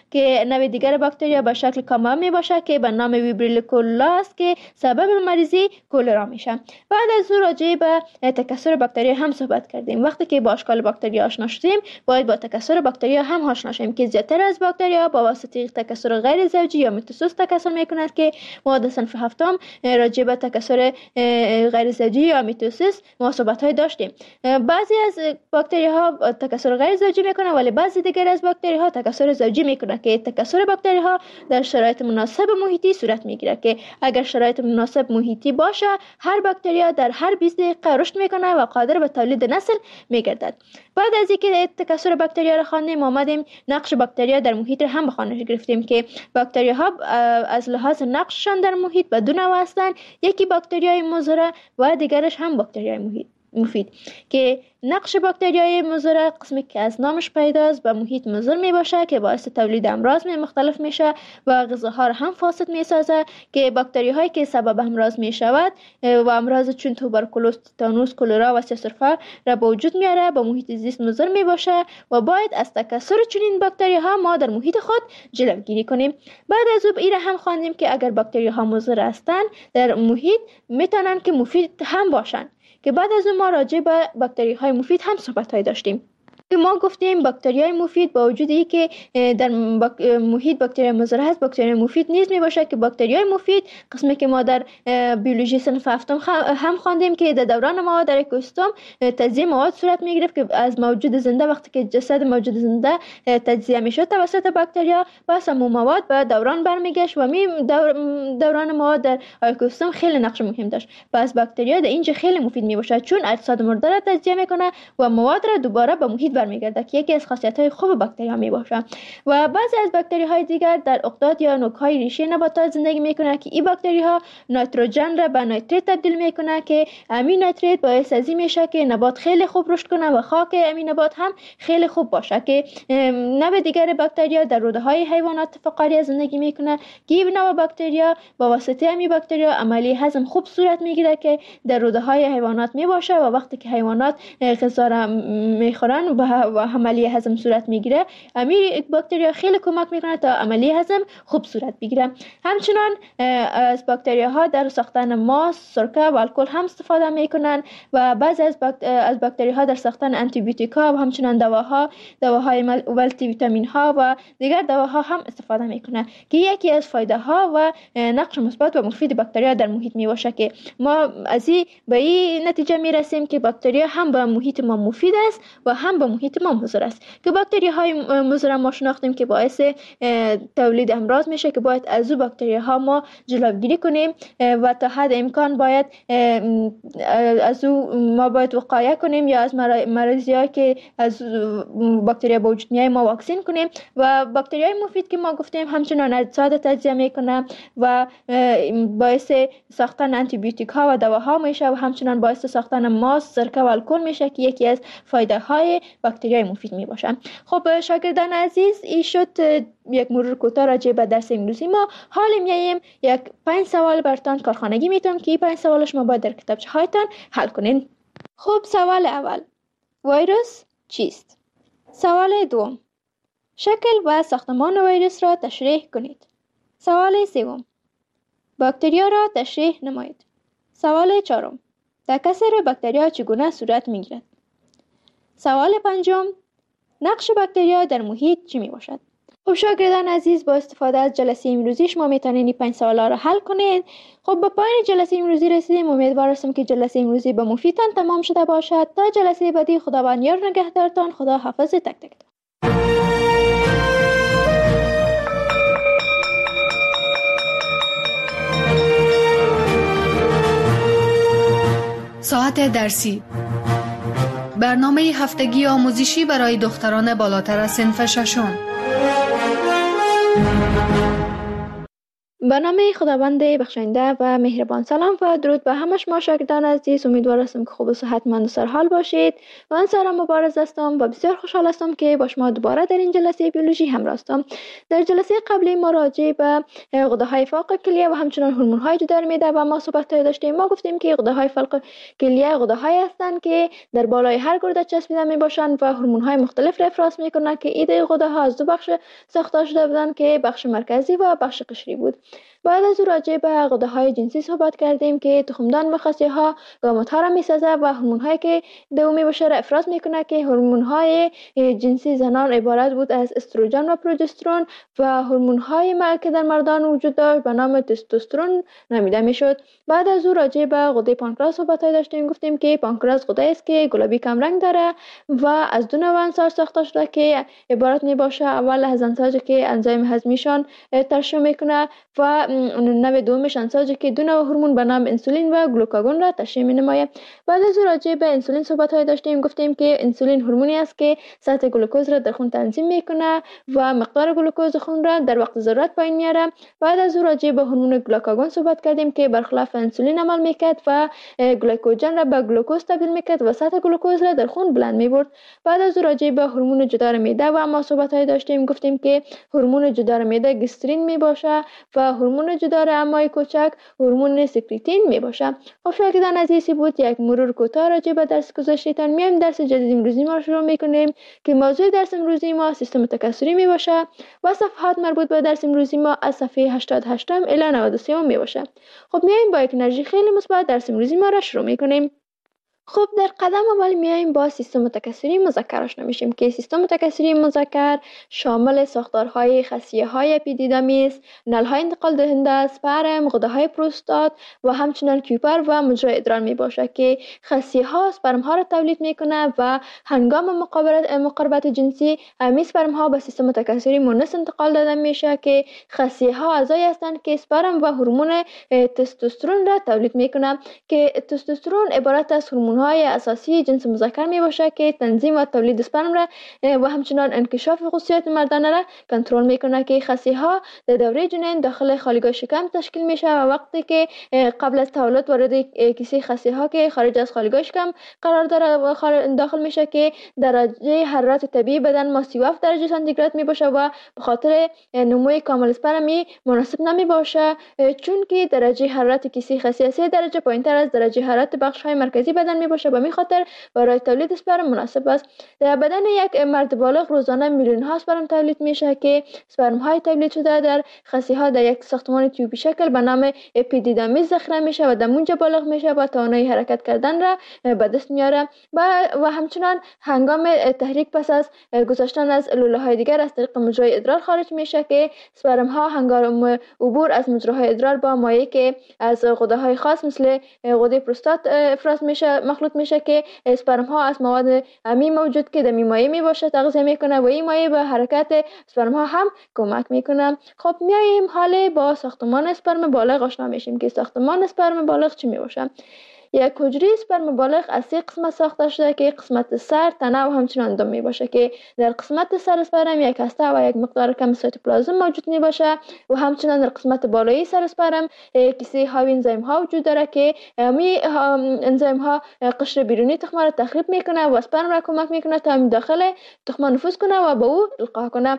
که نوع دیگر باکتریا به شکل کامل می باشه که به نام ویبریل کولولا است که سبب مریضی کولرا میشه. بعد از او راجع به تکثر باکتریا هم صحبت کردیم. وقتی که با اشکال باکتریا آشنا شدیم باید با تکثر باکتریا هم آشنا شیم که زیاتر از باکتریا با واسطه تکثر غیر زوجی یا میتوسیس تکثر میکند که ما در صنف هفتم راجع به تکثر غیر زوجی یا میتوسیس ما صحبت های داشتیم. بعضی از باکتریا ها تکثر غیر زوجی میکنه ولی بعضی دیگر از باکتریا ها تکثر زوجی میکنه که تکثر باکتریا ها در شرایط مناسب محیطی صورت میگیره که اگر شرایط مناسب محیطی باشه هر باکتریا در هر بیست دقیقه رشد میکنه و قادر به تولید نسل میگردد. بعد از اینکه تکثر باکتریا را خواندیم آمدیم نقش باکتریا در محیط را هم به خوانش گرفتیم که باکتریا ها از لحاظ نقششان در محیط به دو نوع هستند. یکی باکتریای مضر و دیگرش هم باکتریای محیط مفید که نقش باکتریای مضر قسمی که از نامش پیداست به محیط مضر می باشه که باعث تولید امراض مختلف میشه و غذاها را هم فاسد می سازه که باکتری هایی که سبب امراض می شود و امراض چون توبرکولوز، تتانوس، کولرا و سیسرفا را به وجود میاره به محیط زیست مضر می باشه و باید از تکثر چنین باکتری ها ما در محیط خود جلوگیری کنیم. بعد از او این هم خواندیم که اگر باکتری ها مضر هستند در محیط میتونن که مفید هم باشن که بعد از اون ما راجع به باکتری های مفید هم صحبت های داشتیم که ما گفتیم باکتری های مفید با وجود ای که در باک... محیط باکتری مضر هست باکتری مفید نیز می باشه که باکتری های مفید قسمی که ما در بیولوژی صنف هفتم هم خواندیم که در دوران ما در اکوسیستم تجزیه مواد صورت می گرفت که از موجود زنده وقتی که جسد موجود زنده تجزیه می شد توسط باکتریا پس همو مواد به دوران برمیگشت و می دور... دوران مواد در اکوسیستم خیلی نقش مهم داشت. پس باکتریا در اینجا خیلی مفید می باشه چون اجساد مرده را تجزیه میکنه و مواد را دوباره به محیط برمیگرده که یکی از خاصیت‌های خوب باکتری‌ها میباشه. و بعضی از باکتری‌های دیگر در اقداد یا نوک‌های ریشه نباتات زندگی میکنه که این باکتری‌ها نیتروژن را به نیتریت تبدیل میکنه که امین نیتریت باعث از این میشه که نبات خیلی خوب رشد کنه و خاک امین نبات هم خیلی خوب باشه که نوع دیگر باکتریا در روده‌های حیوانات فقاریه زندگی میکنه که این نوع باکتریا با واسطه امین باکتریا عملی هضم خوب صورت میگیره که در روده‌های حیوانات میباشه و وقتی که حیوانات غذا را میخورن و عملی هضم صورت میگیره امی باکتریا خیلی کمک میکنه تا عملی هضم خوب صورت بگیره. همچنان از باکتریا ها در ساختن ماست، سرکه و الکل هم استفاده میکنن و بعضی از باکت... از باکتریا ها در ساختن آنتی بیوتیکا و همچنان دواها دواهای مولتی ویتامین ها و دیگر دواها هم استفاده میکنه که یکی از فایده ها و نقش مثبت و مفید باکتریا در محیط میباشه که ما از این به این نتیجه میرسیم که باکتریا هم به محیط ما مفید است و هم به محیط ما مضر است که باکتری های مضر ما شناختیم که باعث تولید امراض میشه که باید از او باکتری ها ما جلوگیری کنیم و تا حد امکان باید از او ما باید وقایه کنیم یا از مریضی هایی که از باکتری با وجود میای ما واکسین کنیم. و باکتری های مفید که ما گفتیم همچنان اجساد تجزیه میکنه و باعث ساختن آنتی بیوتیک ها و دواها میشه و همچنان باعث ساختن ماست، سرکه و الکل میشه که یکی از فایده های باکتریای مفید می باشن. خب شاگردان عزیز این شد یک مرور کوتاه راجع به درس امروزی ما. حال میایم یک پنج سوال براتون کارخانگی میتونم که این پنج سوالش ما باید در کتابچه هایتان حل کنین. خب سوال اول ویروس چیست؟ سوال دوم شکل و ساختمان ویروس را تشریح کنید. سوال سوم باکتریا را تشریح نمایید. سوال چهارم تکثر باکتریا چگونه صورت میگیرد؟ سوال پنجم نقش باکتریا در محیط چی می باشد؟ خب شاگردان عزیز با استفاده از جلسه امروزی شما میتونید این پنج سوالا را حل کنید. خب به پایان جلسه امروزی رسیدیم. امیدوار هستم که جلسه امروزی به مفیدتان تمام شده باشد. تا جلسه بعدی خداوند یار نگهدارتان. خدا حافظ تک تک. ساعت درسی برنامه هفتگی آموزشی برای دختران بالاتر از صنف ششم. به نام خداوند بخشنده و مهربان. سلام و درود به همه شما شاگردان عزیز. امیدوار هستم که خوب و صحتمند و سرحال باشید. من سارا مبارز هستم و بسیار خوشحال هستم که با شما دوباره در این جلسه بیولوژی همراه هستم. در جلسه قبلی ما راجع به غده‌های فوق کلیه و همچنین هورمون‌های جدار معده و ما صحبت داشتیم. ما گفتیم که غده‌های فوق کلیه غده‌هایی هستند که در بالای هر گرده چسبیده میباشند و هورمون‌های مختلف را افراز میکنند که ایده غده‌ها از دو بخش ساخته شده بودند که بخش مرکزی و بخش قشری بود. بعد از او راجع به غده‌های جنسی صحبت کردیم که تخمدان و خصیه‌ها گامت‌ها را می‌سازد و هورمون‌هایی که در او میباشه را افراز میکنه که هورمون‌های جنسی زنان عبارت بود از استروژن و پروژسترون و هورمون‌های که در مردان وجود داشت به نام تستوسترون نامیده میشد. بعد از او راجع به غده پانکراس صحبت داشتیم. گفتیم که پانکراس غده است که گلابی کم رنگ داره و از دو نوع انساج ساخته شده که عبارت میباشه اول از انساجی که انزیم هضمیشان ترشح میکنه و نوع دومش انساجی که دو نوع هورمون به نام انسولین و گلوکاگون را ترشح می‌نماید. بعد از راجع به انسولین صحبت های داشتیم. گفتیم که انسولین هورمونی است که سطح گلوکوز را در خون تنظیم میکنه و مقدار گلوکوز خون را در وقت ضرورت پایین میاره. بعد از راجع به هورمون گلوکاگون صحبت کردیم که برخلاف انسولین عمل میکرد و گلیکوژن را به گلوکوز تبدیل میکرد و سطح گلوکوز را در خون بلند میبرد. بعد از راجع به هورمون جدار معده و ما صحبت های داشتیم. گفتیم که هورمون جدار معده گسترین میباشه و هورمون جدار امعای کوچک هورمون سکریتین می باشه. خب شاگردان عزیزی بود یک مرور کوتاه راجع به درس گذشته‌تان. میایم درس جدید امروزی ما شروع میکنیم که موضوع درس امروزی ما سیستم تکثری می باشه و صفحات مربوط به درس امروزی ما از صفحه هشتاد و هشت الی نود و سه می باشه. خب میایم با یک انرژی خیلی مثبت درس امروزی ما را شروع میکنیم. خب در قدم اول میایم با سیستم تکثری مذکر آشنا میشیم که سیستم تکثری مذکر شامل ساختارهای خصیه‌های اپیدیدامیس، نل‌های انتقال دهنده، اسپرم، غده‌های پروستات و همچنین کیوپر و مجرای ادرار می باشد که خصیه‌ها اسپرم‌ها را تولید میکنه و هنگام مقابلت مقاربت جنسی همین اسپرم‌ها به سیستم تکثری مونس انتقال داده میشه که خصیه‌ها اعضایی هستند که اسپرم و هورمون تستوسترون را تولید میکنه که تستوسترون عبارت از هورمون های اساسی جنس مذکر می باشه که تنظیم و تولید اسپرم را و همچنان انکشاف خصوصیات مردانه را کنترل میکنه که خصیه ها در دوره جنین داخل خالیگاه شکم تشکیل میشه و وقتی که قبل از تولد وارد کیسه خصیه ها که خارج از خالیگاه شکم قرار داره داخل میشه که درجه حرارت طبیعی بدن ما سی و هفت درجه سانتیگراد می باشه و به خاطر نموی کامل اسپرمی مناسب نمی باشه چون که درجه حرارت کیسه خصیه سه درجه پایینتر از درجه حرارت بخش های مرکزی بدن می باشه. به می خاطر برای تولید اسپرم مناسب است. در بدن یک مرد بالغ روزانه میلیون ها اسپرم تولید میشه که اسپرم های تولید شده در خصیه ها در یک ساختمان تیوبی شکل به نام اپیدیدامیس ذخیره میشه و در اونجا بالغ میشه و توانایی حرکت کردن را به دست میاره و و همچنان هنگام تحریک پس از گذاشتن از لوله های دیگر از طریق مجرای ادرار خارج میشه که اسپرم ها هنگام عبور از مجراهای ادرار با مایع که از غده های خاص مثل غده پروستات افراز میشه مخلوط میشه که اسپرم ها از مواد امی موجود که در مایع می باشه تغذیه میکنه و این مایع به حرکت اسپرم ها هم کمک میکنه. خب میایم حالا با ساختمان اسپرم بالغ آشنا میشیم که ساختمان اسپرم بالغ چی می باشه. یک حجره اسپرم بالغ از سه قسمت ساخته شده که قسمت سر، تنه و همچنان دم می باشه که در قسمت سر اسپرم یک هسته و یک مقدار کم سایتوپلازم موجود می باشه و همچنان در قسمت بالایی سر اسپرم کیسه حاوی انزیم ها وجود داره که می انزیم ها قشر بیرونی تخم را تخریب میکنه و اسپرم را کمک میکنه تا داخل تخم نفوذ کنه و به او القا کنه.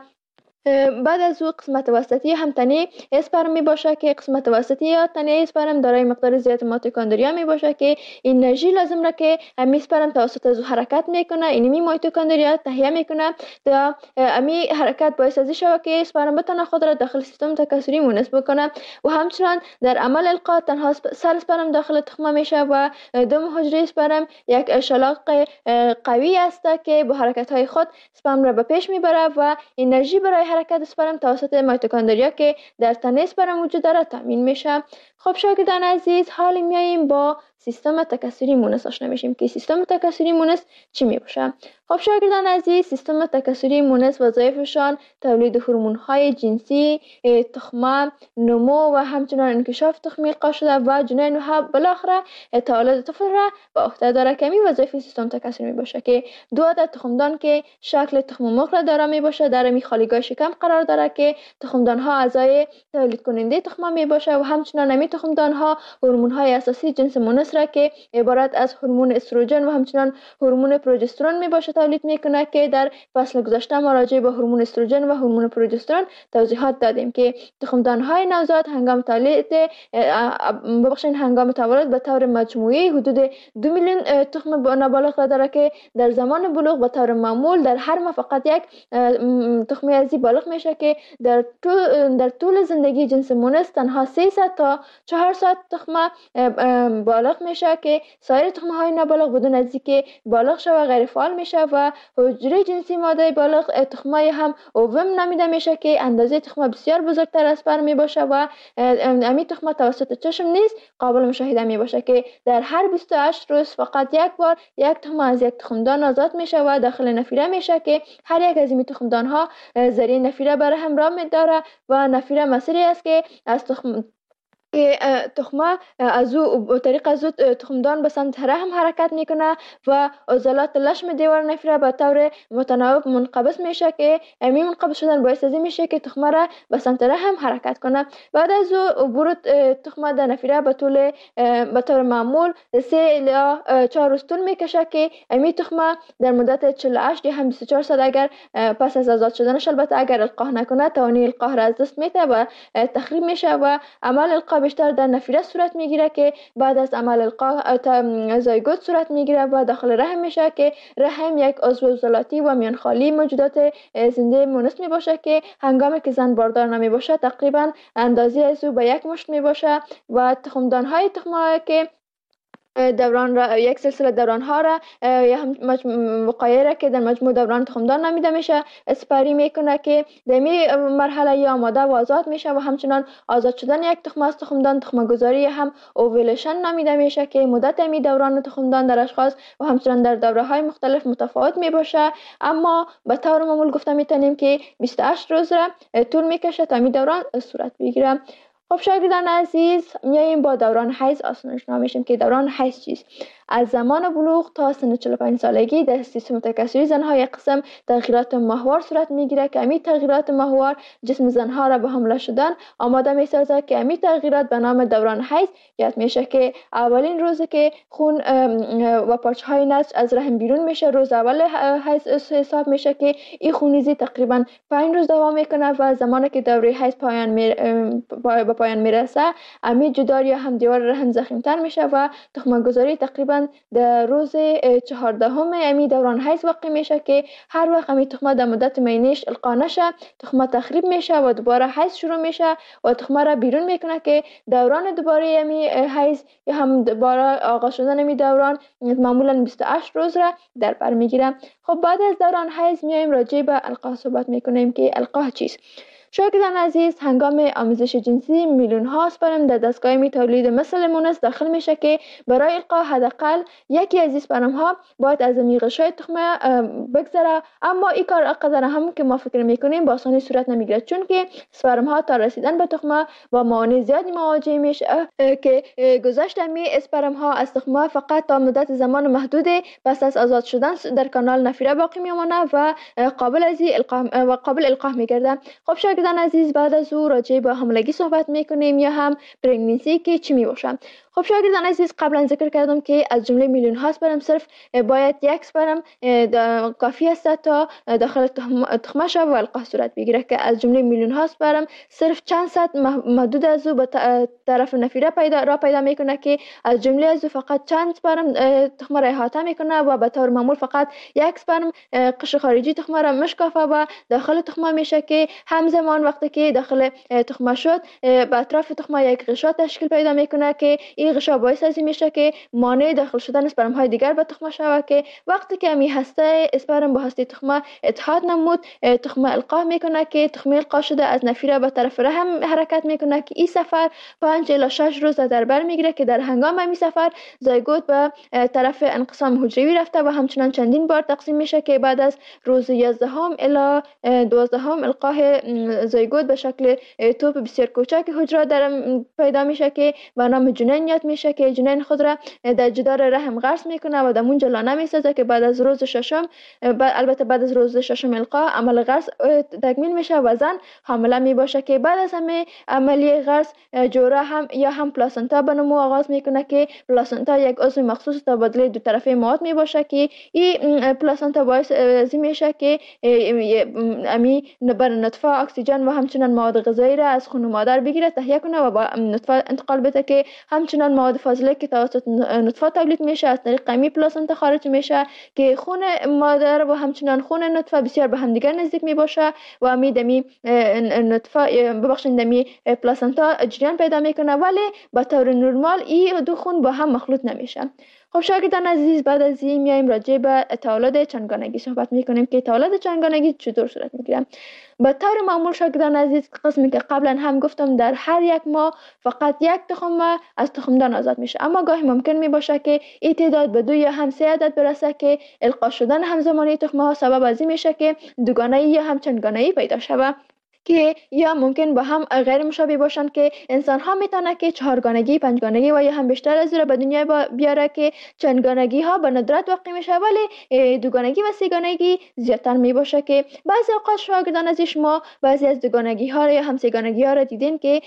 بعد از او قسمت وسطی هم تنه اسپرم می باشه که قسمت وسطی یا تنه اسپرم دارای مقدار زیاد میتوکندریا می باشه که انرژی لازم را که امی اسپرم توسط از حرکت میکنه اینمی میتوکندریا تهیه میکنه تا امی حرکت باعث از شوه که اسپرم بتونه خود را داخل سیستم تکثری مونس بکنه و همچنان در عمل القا تنها سر اسپرم داخل تخمه میشه و دم حجره اسپرم یک شلاق قوی است که با حرکت های خود اسپرم را به پیش میبره و انرژی برای حرکت اسپرم توسط میتوکندریا که در تنه اسپرم وجود داره تامین میشه. خب شاگردان عزیز حالا میاییم با سیستم تکثری مونس آشنا میشیم که سیستم تکثری مونس چی می باشه. خب شاگردان عزیز، سیستم تکثری مونس وظایفشان تولید هورمون‌های جنسی، تخمه، نمو و همچنین انکشاف تخمی قا شده و جنین و بالاخره تولد طفل را به عهده داره که این وظایف سیستم تکثری می باشه که دو عدد تخمدان که شکل تخم مرغ را داره می باشه در می خالیگاه شکم قرار داره که تخمدان ها اعضای تولید کننده تخمه می باشه و همچنین می تخمدان ها هورمون های اساسی جنس مونس را که عبارت از هورمون استروژن و همچنین هورمون پروژسترون می باشه تولید میکنه که در فصل گذشته ما راجع به هورمون استروژن و هورمون پروژسترون توضیحات دادیم که تخمدان های نوزاد هنگام تولید ببخشید هنگام تولد به طور مجموعی حدود دو میلیون تخم نابالغ را داره که در زمان بلوغ به طور معمول در هر ماه فقط یک تخم ازی بالغ میشه که در طول در طول زندگی جنس مونس تنها سیصد تا چهارصد تخم بالغ میشه که سایر تخم های نابالغ بدون از اینکه بالغ شوه غیر فعال میشه و حجره جنسی ماده بالغ تخمای هم اووم نامیده میشه که اندازه تخم بسیار بزرگتر از پر می باشه و امی تخم توسط چشم نیز قابل مشاهده می باشه که در هر بیست و هشت روز فقط یک بار یک تخم از یک تخمدان آزاد میشه و داخل نفیره میشه که هر یک از این تخمدان ها ذریع نفیره بر هم را میداره و نفیره مسیری است که از تخم که تخمه از او طریق از او تخمدان به سمت رحم حرکت میکنه و عضلات لشم دیوار نفیره به طور متناوب منقبض میشه که امی منقبض شدن باعث از این میشه که تخمه را به سمت رحم حرکت کنه. بعد از او عبور تخمه در نفیره به طول به طور معمول سه الی چهار روز طول میکشه که امی تخمه در مدت چهل و هشت یا هم بیست و چهار ساعت اگر پس از آزاد شدنش البته اگر القاح نکنه توانایی القاح را از دست میده و تخریب میشه و عمل القاح بیشتر در نفیره صورت میگیره که بعد از عمل القاح زایگوت صورت میگیره و داخل رحم میشه که رحم یک عضو عضلاتی و میانخالی موجودات زنده مونس می باشه که هنگامی که زن باردار نمی باشه تقریبا اندازه از او به یک مشت می باشه و تخمدان های تخمه که دوران را یک سلسله دوران ها را یا هم وقایع را که در مجموع دوران تخمدان نامیده میشه اسپری میکنه که در این مرحله یا آماده و آزاد میشه و همچنان آزاد شدن یک تخم از تخمدان تخم گذاری هم اوویلیشن نامیده میشه که مدت می دوران تخمدان در اشخاص و همچنان در دوره های مختلف متفاوت می باشه، اما به طور معمول گفته میتونیم که بیست و هشت روز را طول میکشه تا می دوران صورت بگیره. خب شاگردان عزیز، میاییم با دوران حیض آشنا میشیم که دوران حیض چیست. از زمان بلوغ تا سن چهل و پنج سالگی در سیستم تکثری زنها یک قسم تغییرات ماهوار صورت میگیره که امی تغییرات ماهوار جسم زنها را به حمله شدن آماده میسازه که امی تغییرات به نام دوران حیض یاد میشه که اولین روزی که خون و پارچه های نسج از رحم بیرون میشه روز اول حیض حساب میشه که این خونریزی تقریبا پنج روز دوام میکنه و زمانی که دوره حیض پایان می به پایان میرسه امی جدار یا هم دیوار رحم ضخیم‌تر میشه و تخم گذاری تقریبا در روز چهاردهم امی دوران حیض واقع میشه که هر وقت امی تخمه در مدت مینیش القا نشه تخمه تخریب میشه و دوباره حیض شروع میشه و تخمه را بیرون میکنه که دوران دوباره امی حیض یا هم دوباره آغاز شدن امی دوران معمولا بیست و هشت روز را در بر میگیره. خب بعد از دوران حیض میایم راجع به القاح صحبت میکنیم که القاح چیست. شاگردان عزیز، هنگام آموزش جنسی میلیون ها اسپرم در دستگاه می تولید مثل مونس داخل میشه که برای القاح حداقل یکی از اسپرم ها باید از غشای تخمه بگذره، اما این کار اقدر هم که ما فکر میکنیم با آسانی صورت نمیگیره چون که اسپرم ها تا رسیدن به تخمه با موانع زیادی مواجه میشه که گذشت می اسپرم ها از تخمه فقط تا مدت زمان محدودی پس از آزاد شدن در کانال نفیره باقی میمونه و قابل از القاح و قابل القاح میگرده. خب شاگردان عزیز، بعد از او راجع به حاملگی صحبت میکنیم یا هم پرگننسی که چی می باشه. خب شاگردان عزیز، قبلا ذکر کردم که از جمله میلیون ها اسپرم صرف باید یک اسپرم کافی است تا داخل تخمه شود و القاح صورت بگیره که از جمله میلیون ها اسپرم صرف چند صد محدود از او به طرف نفیره پیدا را پیدا میکنه که از جمله از او فقط چند اسپرم تخمه را احاطه میکنه و به طور معمول فقط یک اسپرم قشر خارجی تخمه را میشکافه و داخل تخمه میشه که همزمان زمان وقتی که داخل تخمه شد به اطراف تخمه یک غشا تشکیل پیدا میکنه که این غشا باعث از این میشه که مانع داخل شدن اسپرم های دیگر به تخمه شود که وقتی که می هسته اسپرم با هسته تخمه اتحاد نمود، تخمه القا میکنه که تخمه القا شده از نفیره به طرف رحم حرکت میکنه که این سفر پنج الی شش روز در بر میگیره که در هنگام این سفر زایگوت به طرف انقسام حجروی رفته و همچنان چندین بار تقسیم میشه که بعد از روز یازدهم الی دوازدهم القاه زایگوت به شکل توپ بسیار کوچک حجره در پیدا میشه که به نام جنین یاد میشه که جنین خود را در جدار رحم غرس میکنه و در اونجا لانه میسازه که بعد از روز ششم البته بعد از روز ششم القا عمل غرس تکمیل میشه و زن حامله می باشه که بعد از همه عملیه غرس جوره هم یا هم پلاسنتا به نمو آغاز میکنه که پلاسنتا یک عضو مخصوص تبادله دو طرفه مواد می باشه که این پلاسنتا باعث ازی میشه که امی بر نطفه اکسیژن و همچنان مواد غذایی را از خون مادر بگیره تهیه کنه و با نطفه انتقال بده که همچنان مواد فاضله که توسط نطفه تولید میشه از طریق امی پلاسنتا خارج میشه که خون مادر و همچنان خون نطفه بسیار به هم دیگر نزدیک می باشه و امی دمی نطفه ببخشید دمی پلاسنتا جریان پیدا میکنه ولی به طور نرمال این دو خون با هم مخلوط نمیشه. خب شاگردان عزیز، بعد از این میایم راجع به تولد چندگانگی صحبت میکنیم که تولد چندگانگی چطور صورت میگیره. به طور معمول شاگردان عزیز قسمی که قبلا هم گفتم در هر یک ماه فقط یک تخم از تخمدان آزاد میشه، اما گاهی ممکن می باشه که این تعداد به دو یا هم سه عدد برسه که القا شدن همزمانی تخمه ها سبب از این میشه که دوگانه‌ای یا هم چندگانه‌ای پیدا شود که یا ممکن با هم غیر مشابه باشن که انسان ها میتونه که چهارگانگی، پنجگانگی و یا هم بیشتر از این به دنیا بیاره که چندگانگی ها به ندرت واقع میشه ولی دوگانگی و سیگانگی زیادتر می باشه که بعضی اوقات شاگردان از شما بعضی از دوگانگی ها یا هم سیگانگی ها را دیدین که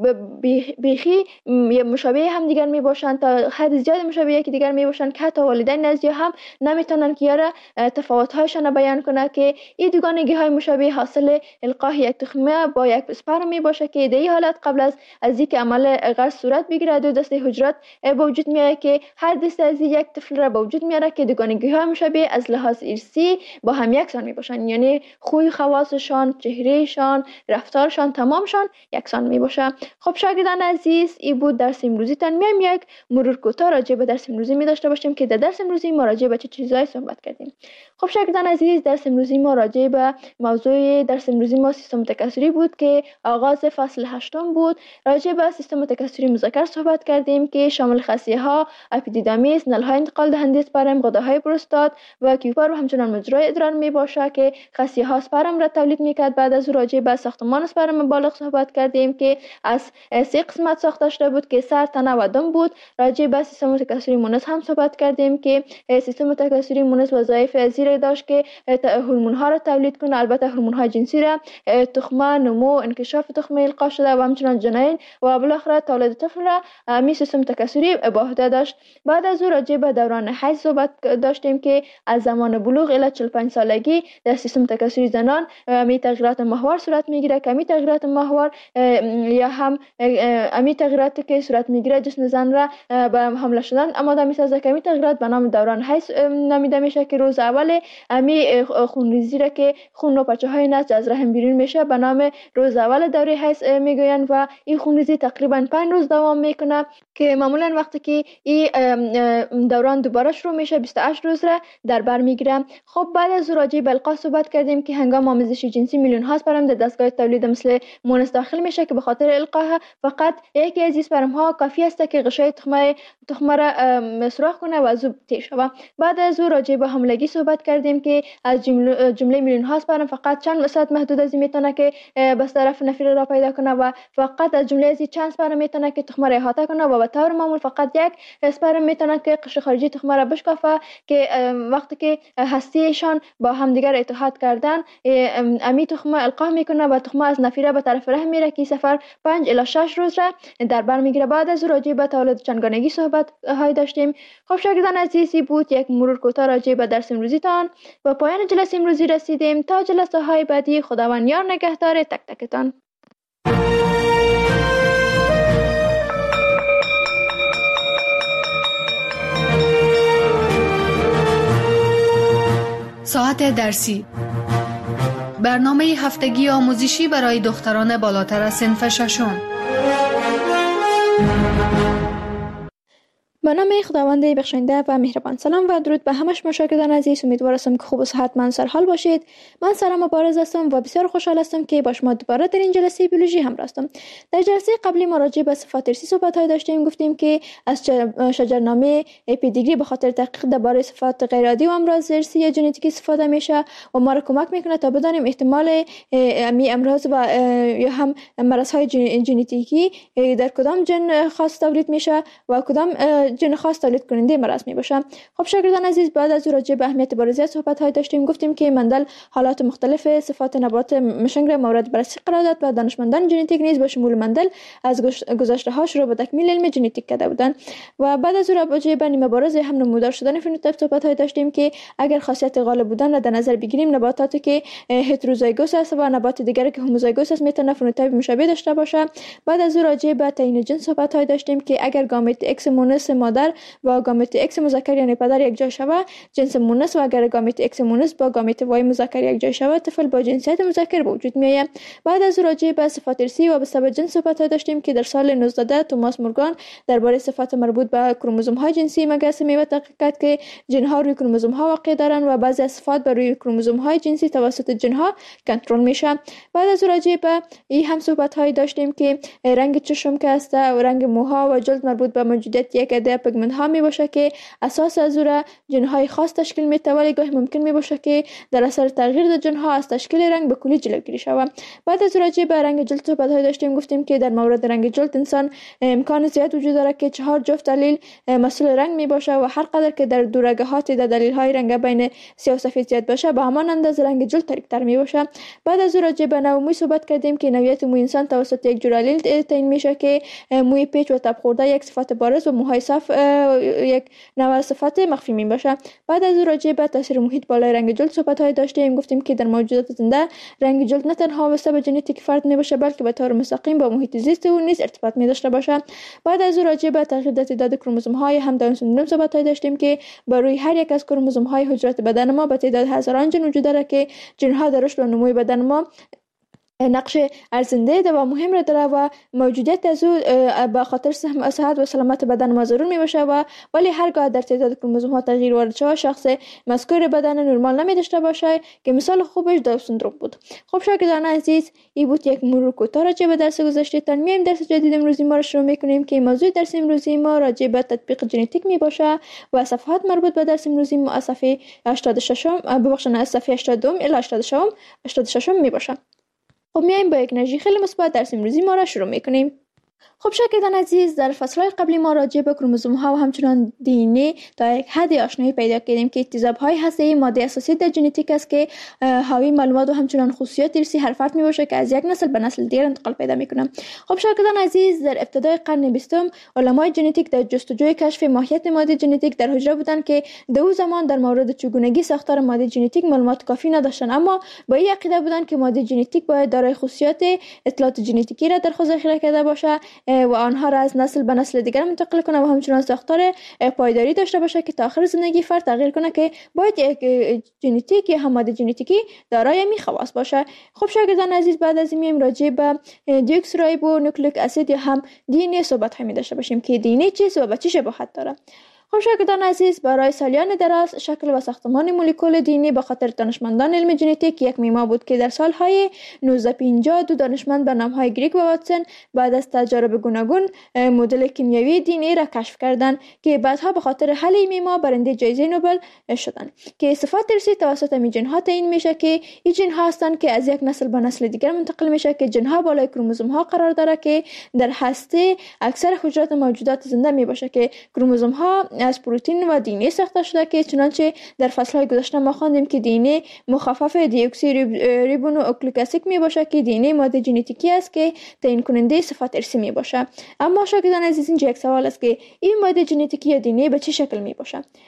بیخی مشابه هم دیگر می باشن تا حد زیاد مشابه یکی دیگر می باشن که حتی والدین نزدیک هم نمیتونن که یاره تفاوت هایشان بیان کنه که این دوگانگی های مشابه حاصل القاح یک تخمه با یک اسپرم می باشه که در این حالت قبل از از اینکه عمل غرس صورت بگیره دو دسته حجرات به وجود میاد که هر دسته از یک طفل را به وجود میاره که دوگانگی های مشابه از لحاظ ارثی با هم یکسان می باشن، یعنی خوی خواصشان، چهرهشان، رفتارشان تمامشان یکسان می باشه. خب شاگردان عزیز، این بود درس امروزی تان. میایم یک مرور کوتاه راجع به درس امروزی می داشته باشیم که در درس امروزی ما راجع به چه چیزایی صحبت کردیم. خب شاگردان عزیز، درس امروزی ما راجع به موضوع درس امروزی ما سیستم تکثری بود که آغاز فصل هشتم بود. راجع به سیستم تکثری مذکر صحبت کردیم که شامل خصیه ها، اپیدیدامیس، نل های انتقال دهنده اسپرم، غده‌های پروستات و کیوپر و همچنان مجرای ادرار می باشه که خصیه ها اسپرم را تولید میکرد. بعد از راجع به ساختمان اسپرم بالغ صحبت کردیم که از سه قسمت ساخته شده بود که سر، تنه و دم بود. راجع به سیستم تکثری مونس هم صحبت کردیم که سیستم تکثری مونس وظایف زیر داشت که هورمون ها را تولید کنه، البته هورمون های جنسی را، تخمه، نمو، انکشاف تخمه القا شده و همچنان جنین و بالاخره تولد طفل را می سیستم تکثری به عهده داشت. بعد از او راجع به دوران حیض صحبت داشتیم که از زمان بلوغ الی چهل و پنج سالگی در سیستم تکثری زنان می تغییرات ماهوار صورت میگیره که می تغییرات ماهوار یا هم امی تغییراتی که صورت میگیره جسم زن را به حمل شدن آماده میسازه که می تغییرات به نام دوران حیض نامیده میشه که روز اول امی خونریزی را که خون و پچه های نسج از رحم بیرون میشه به نام روز اول دوره حیض میگوین و این خونریزی تقریبا پنج روز دوام میکنه که معمولا وقتی که این دوران دوباره شروع میشه بیست و هشت روز را در بر میگیره. خب بعد از راجع به القاح صحبت کردیم که هنگام آمیزش جنسی میلیون ها اسپرم در دستگاه تولید مثل مونس داخل میشه که به خاطر القاح فقط یکی از اسپرم ها کافی است که غشای تخمه تخمه را سوراخ کنه و زوب تیر شود. بعد از راجع به حاملگی صحبت کردیم که از جمله جمله میلیون ها اسپرم فقط چند صد محدود از میتونه که بس طرف نفیر را پیدا کنه و فقط از جمله از چند اسپرم میتونه که تخمه را احاطه کنه و به طور معمول فقط یک اسپرم میتونه که قشر خارجی تخمه را بشکافه که وقتی که هستیشان با همدیگر اتحاد کردن امی تخمه القاح میکنه و تخمه از نفیره به طرف رحم میره که سفر پنج الی شش روز را در بر میگیره. بعد از راجع به تولد چندگانگی صحبت های داشتیم. خب شاگردان عزیزی بود یک مرور کوتاه راجع به درس امروزی تان و پایان جلسه امروزی رسیدیم. تا جلسه های بعدی خداوند یار نگهدار تک تکتان. ساعت درسی برنامه هفتگی آموزشی برای دختران بالاتر از صنف ششم. به نام خداوند بخشنده و مهربان. سلام و درود به همه شما شاگردان عزیز. امیدوارم که خوب و صحتمند سرحال باشید. من سارا مبارز هستم و بسیار خوشحال هستم که با شما دوباره در این جلسه بیولوژی همراه هستم. در جلسه قبلی ما راجع به صفات ارثی صحبت‌های داشتیم. گفتیم که از شجرنامه پیدیگری به خاطر تحقیق درباره صفات غیر عادی و امراض ارثی یا ژنتیکی استفاده میشه و ما را کمک میکنه تا بدانیم احتمال امی امراض و یا هم مرض‌های ژنتیکی در کدام جن خاص تولید میشه و کدام جن خاص تولید کننده مرض می باشه. خب شاگردان عزیز، بعد از راجع به اهمیت بارزیت صحبت های داشتیم. گفتیم که مندل حالات مختلف صفات نبات مشنگ را مورد بررسی قرار داد و دانشمندان ژنتیک نیز با شمول مندل از گذشته هاش رو به تکمیل علم ژنتیک کرده بودند و بعد از راجع به نیمه بارز هم نمودار شدن فنوتیپ صحبت های داشتیم که اگر خاصیت غالب بودن را در نظر بگیریم، نباتاتی که هتروزایگوس است و نبات دیگری که هوموزایگوس است میتونه فنوتیپ مشابه داشته باشه. بعد از راجع به تعیین جنس صحبت های داشتیم که اگر گامت ایکس مونس مادر با گامت ایکس مذکر یعنی پدر یک جای شود، جنس مونس، و اگر گامت ایکس مونس با گامت وای مذکر یک جای شود، طفل با جنسیت مذکر به وجود میآید. بعد از راجع به صفات ارثی و به سبب جنس صحبت داشتیم که در سال نوزده توماس مورگان درباره صفات مربوط به کروموزوم های جنسی مگس می تحقیق کرد که جن ها روی کروموزوم ها واقع دارند و بعضی از صفات بر روی کروموزوم های جنسی توسط جن ها کنترل میشه. بعد از راجع به این هم صحبت های داشتیم که رنگ چشم که است و رنگ موها و جلد مربوط به موجودیت یک عده پیگمنت ها می باشه که اساس از او را جن های خاص تشکیل می توانه. گاهی ممکن می باشه که در اثر تغییر در جن ها از تشکیل رنگ به کلی جلوگیری شود. بعد از راجع به رنگ جلد صحبت های داشتیم. گفتیم که در مورد رنگ جلد انسان امکان زیاد وجود داره که چهار جفت دلیل مسئول رنگ می باشه و هر قدر که در دورگهات در دلیل های رنگ بین سیاه و سفید زیاد باشه به همان اندازه رنگ جلد تاریک تر می باشه. بعد از راجع به نوع موی صحبت کردیم که نوعیت موی انسان توسط یک جور تعیین میشه که موی پیچ و تب خورده یک صفت بارز و موهای صاف یک نوع صفت مخفی می باشه. بعد از راجع به تاثیر محیط بالای رنگ جلد صحبت های داشتیم. گفتیم که در موجودات زنده رنگ جلد نه تنها واسه به ژنتیک فرد می باشه بلکه به طور مستقیم با محیط زیست او نیز ارتباط می داشته باشه. بعد از راجع به تغییر در تعداد کروموزوم های هم داون سندروم صحبت های داشتیم که بر روی هر یک از کروموزوم های حجرات بدن ما به تعداد هزاران جن وجود داره که جن ها در رشد و نمو بدن ما نقش ارزنده ده و مهم را داره و موجودیت از او به خاطر صحت و سلامت بدن ما ضرور می باشه و ولی هرگاه در تعداد کروموزوم ها تغییر وارد شود شخص مذکور بدن نرمال نمی داشته باشه که مثال خوبش داون سندروم بود. خب شاگردان عزیز، این بود یک مرور کوتاه راجع به درس گذشته. تا میایم درس جدید امروزی ما را شروع میکنیم که موضوع درس امروزی ما راجع به تطبیق ژنتیک می باشه و صفحات مربوط به درس امروزی ما از صفحه هشتاد و شش ببخشید از صفحه هشتاد الی هشتاد و شش می باشه. خب میایم با یک انرژی خیلی مثبت درس امروزی ما را شروع میکنیم. خب شاگردان عزیز، در فصل‌های قبلی ما راجع به کروموزوم ها و همچنان دی ان ای تا یک حد آشنایی پیدا کردیم که اتصاب های هسته‌ای ماده اساسی در ژنتیک است که حاوی معلومات و همچنان خصوصیات ارثی هر فرد میباشه که از یک نسل به نسل دیگر انتقال پیدا میکنه. خب شاگردان عزیز، در ابتدای قرن بیستم علمای ژنتیک در جستجوی کشف ماهیت ماده ژنتیک در حجره بودند که در اون زمان در مورد چگونگی ساختار ماده ژنتیک معلومات کافی نداشتند، اما با این عقیده بودند که ماده ژنتیک باید دارای خصوصیات اطلاعات ژنتیکی را در خود ذخیره کرده باشه و آنها را از نسل به نسل دیگر منتقل کنه و همچنان ساختار پایداری داشته باشه که تا آخر زندگی فرد تغییر کنه که باید یک ژنتیک یا ماده ژنتیکی دارای می خواص باشه. خب شاگردان عزیز، بعد از این میایم راجع به دیوکسیرایبو نوکلیک اسید یا هم دی ان ای صحبت می داشته باشیم که دی ان ای چیست و به چه شباهت داره. خب شاگردان عزیز، برای سالیان دراز شکل و ساختمان مولکول دی ان ای به خاطر دانشمندان علم ژنتیک یک معما بود که در سالهای نوزده پنجاه دو دانشمند به نامهای گریگ و واتسون بعد از تجارب گوناگون مدل کیمیایی دی ان ای را کشف کردند که بعدها به خاطر حل این معما برنده جایزه نوبل شدند که صفات ارثی توسط می جن ها تعیین میشه که این جن ها هستند که از یک نسل به نسل دیگر منتقل میشه که جن ها بالای کروموزوم ها قرار داره که در هسته اکثر حجرات موجودات زنده می باشه که کروموزوم ها از پروتئین و دی ان ای ساخته شده که چنانچه در فصل‌های گذشته ما خواندیم که دی ان ای مخفف دیوکسی ریبونوکلیک اسید می باشه که دی ان ای ماده ژنتیکی است که تعیین کننده صفات ارثی می باشه. اما شاگردان عزیز، اینجا یک سوال است که این ماده ژنتیکی یا دی ان ای به چه شکل می باشه؟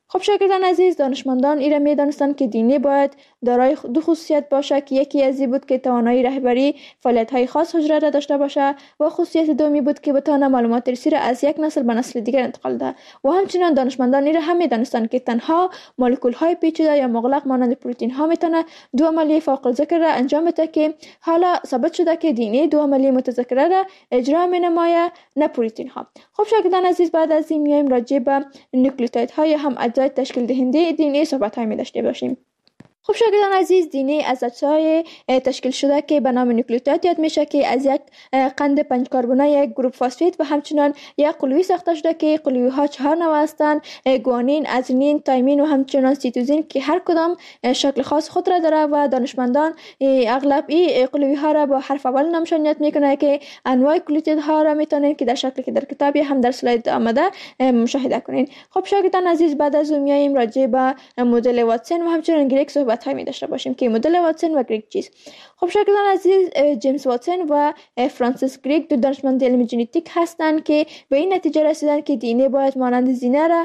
خب شاگردان عزیز، دانشمندان ایره می دانستند که دی ان ای باید دارای دو خصوصیت باشه که یکی از این بود که توانایی رهبری فعالیت‌های خاص حجره را داشته باشه و خصوصیت دومی بود که بتونه معلومات ریسی را از یک نسل به نسل دیگر انتقال ده. و همچنین دانشمندان ایره هم می دانستند که تنها مولکول‌های پیچیده یا مغلق مانند پروتئین‌ها میتونه دو عملیه فوق الذکر را انجام بده که حالا ثابت شده که دی ان ای دو عملیه متذکره را اجرا می‌نماید، نه پروتئین‌ها. خب شاگردان عزیز، بعد از این میایم راجع به نوکلئوتیدها یا هم اجزای تشکیل دهنده دی ان ای صحبت‌های می داشته باشیم. خب شاگردان عزیز، دی ان ای از اجزای تشکیل شده که به نام نوکلئوتید یاد میشه که از یک قند پنج کربنی، یک گروپ فسفید و همچنین یک قلوی ساخته شده که قلوی ها چهار نوع هستند: گوانین، ادرنین، تایمین و همچنین سیتوزین که هر کدام شکل خاص خود را داره و دانشمندان اغلب این قلوی ها را با حرف اول نامشانیت میکنه که انواع نوکلئوتید ها را میتونین که در شکلی که در کتاب هم در سلاید آمده مشاهده کنین. خب شاگردان عزیز، بعد از اون میایم راجع به مدل واتسون و همچنین گریگ صحبت های می داشته باشیم که مدل واتسون و گریگ چیست. خب شاگردان عزیز، جیمز واتسون و فرانسیس گریگ دو دانشمند علم ژنتیک هستند که به این نتیجه رسیدند که دی ان ای باید مانند زینه را،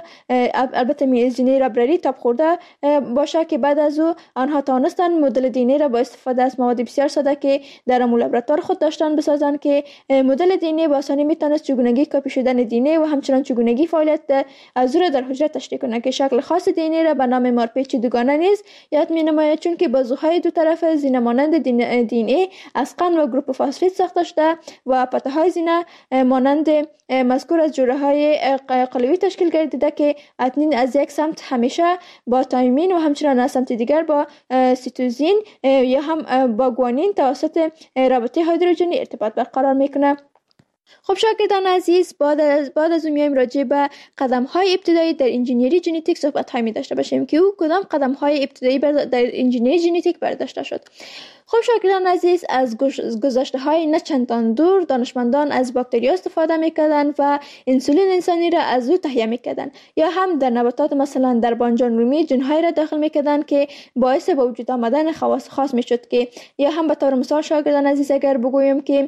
البته زینه ربرری تاب خورده باشه، که بعد از او آنها توانستند مدل دی ان ای را با استفاده از مواد بسیار ساده که در لابراتوار خود داشتن بسازند که مدل دی ان ای با آسانی میتونست چگونگی کپی شدن دی ان ای و همچنین چگونگی فعالیت از او را در حجره تشریح کنه که شکل خاص دی ان ای را به نام مارپیچ دوگانه نیز یاد می‌نماید، چون که بازوهای دو طرف زینه مانند دی ان ای از قند و گروپ فسفید ساخته شده و پته‌های زینه مانند مذکور از جوړه‌های قلوی تشکیل گردیده که ادنین از یک سمت همیشه با تایمین و همچنین از سمت دیگر با سیتوزین یا هم با گوانین توسط رابطه هیدروژنی ارتباط برقرار میکنه. خب شاگردان عزیز، بعد از بعد از اون میایم راجع به قدم‌های ابتدایی در انجینیری ژنتیک صحبت‌های می داشته باشیم که او کدام قدم‌های ابتدایی در انجینیری ژنتیک برداشته شد. خب شاگردان عزیز، از گذشته های نه چندان دور دانشمندان از باکتریا استفاده میکردن و انسولین انسانی را از او تهیه میکردن، یا هم در نباتات مثلا در بانجان رومی جنهای را داخل میکردن که باعث به وجود آمدن خواص خاص میشد، که یا هم به طور مثال شاگردان عزیز اگر بگویم که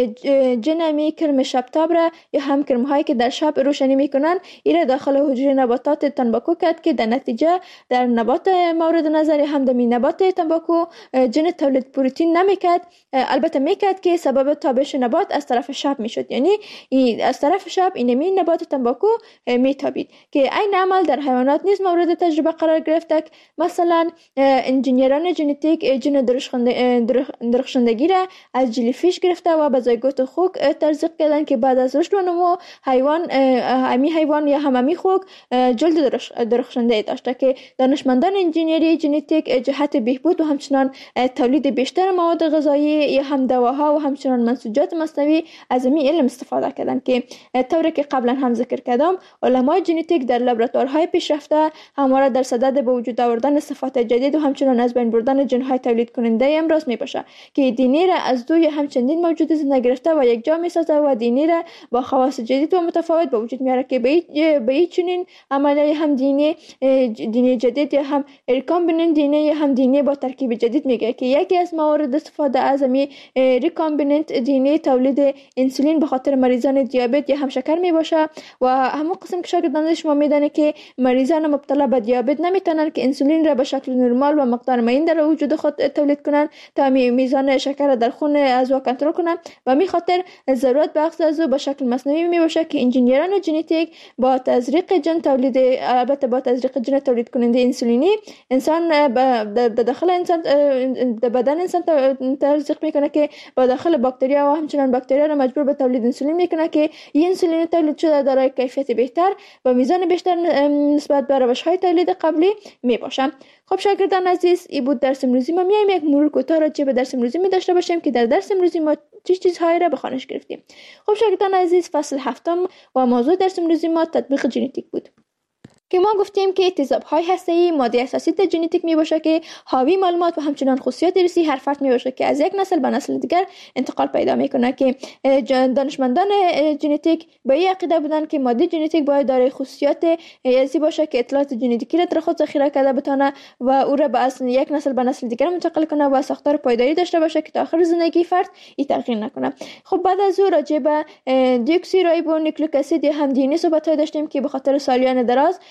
جن می کرم شبتاب را یا هم کرم هایی که در شب روشنی میکنن ایره داخل حجره نباتات تنباکو کرد که در نتیجه در نبات مورد نظر هم در نبات تنباکو جن تولید پروتئین نمیکرد، البته میکرد که سبب تابش نبات از طرف شب میشد، یعنی از طرف شب اینمی نبات تنباکو میتابید که این عمل در حیوانات نیز مورد تجربه قرار گرفته. مثلا انجینیران ژنتیک جن درخشندگی را از جلیفیش گرفته و به زایگوت خوک تزریق کردن که بعد از رشد و نمو حیوان امی حیوان یا هم امی خوک جلد درخشنده داشته که دانشمندان انجینیری ژنتیک جهت بهبود و همچنان تولید بیشتر مواد غذایی یا هم دواها و همچنان منسوجات مصنوعی از این علم استفاده کردند که طوری که قبلا هم ذکر کردم علمای ژنتیک در لابراتوارهای پیشرفته همواره در صدد به وجود آوردن صفات جدید و همچنان از بین بردن ژن‌های تولید کننده امراض میباشه که دی ان ای را از دو یا هم چندین موجود زنده گرفته و یک جا میسازه و دی ان ای را با خواص جدید و متفاوت به وجود میاره که به این چنین عملیه هم دی ان ای دی ان ای جدید یا هم ریکامبیننت دی ان ای یا هم دی ان ای با ترکیب جدید میگه که یکی از موارد استفاده از می ریکامبیننت دی ان ای تولید انسولین به خاطر مریضان دیابت یا هم شکر می باشه و همون قسم که شاگردان شما میدونه که مریضان مبتلا به دیابت نمیتونن که انسولین را به شکل نرمال و مقدار معین در وجود خود تولید کنن تا میزان شکر در خون از او کنترل کنن و می خاطر ضرورت به اخذ از او به شکل مصنوعی می باشه که انجینیران ژنتیک با تزریق جن تولید البته با تزریق جن تولید کننده انسولینی انسان به داخل انسان در بدن انسان تزریق میکنه که با داخل باکتریا و همچنان باکتریا را مجبور به تولید انسولین میکنه که این انسولین تولید شده دارای کیفیت بهتر و میزان بیشتر نسبت به روش‌های تولید قبلی میباشه. خب شاگردان عزیز، این بود درس امروزی ما. میایم یک مرور کوتاه راجع به درس امروزی می داشته باشیم که در درس امروزی ما چه چیزهایی را به خوانش گرفتیم. خب شاگردان عزیز، فصل هفتم و موضوع درس امروزی ما تطبیق ژنتیک بود که ما گفتیم که تیزاب‌های هسته‌ای ماده اساسی در ژنتیک میباشه که حاوی معلومات و همچنان خصوصیات ریسی هر فرد میباشه که از یک نسل به نسل دیگر انتقال پیدا میکنه که دانشمندان ژنتیک به این عقیده بودن که ماده ژنتیک باید دارای خصوصیات ریسی باشه که اطلاعات ژنتیکی را در خود ذخیره کرده بتونه و او را به اصل یک نسل به نسل دیگر منتقل کنه و ساختار پایداری داشته باشه که تا آخر زندگی فرد این تغییر نکنه. خب بعد از او راجع به دیوکسی رایبو نیوکلیک اسید یا هم دی ان ای صحبت داشتیم که به خاطر سالیان دراز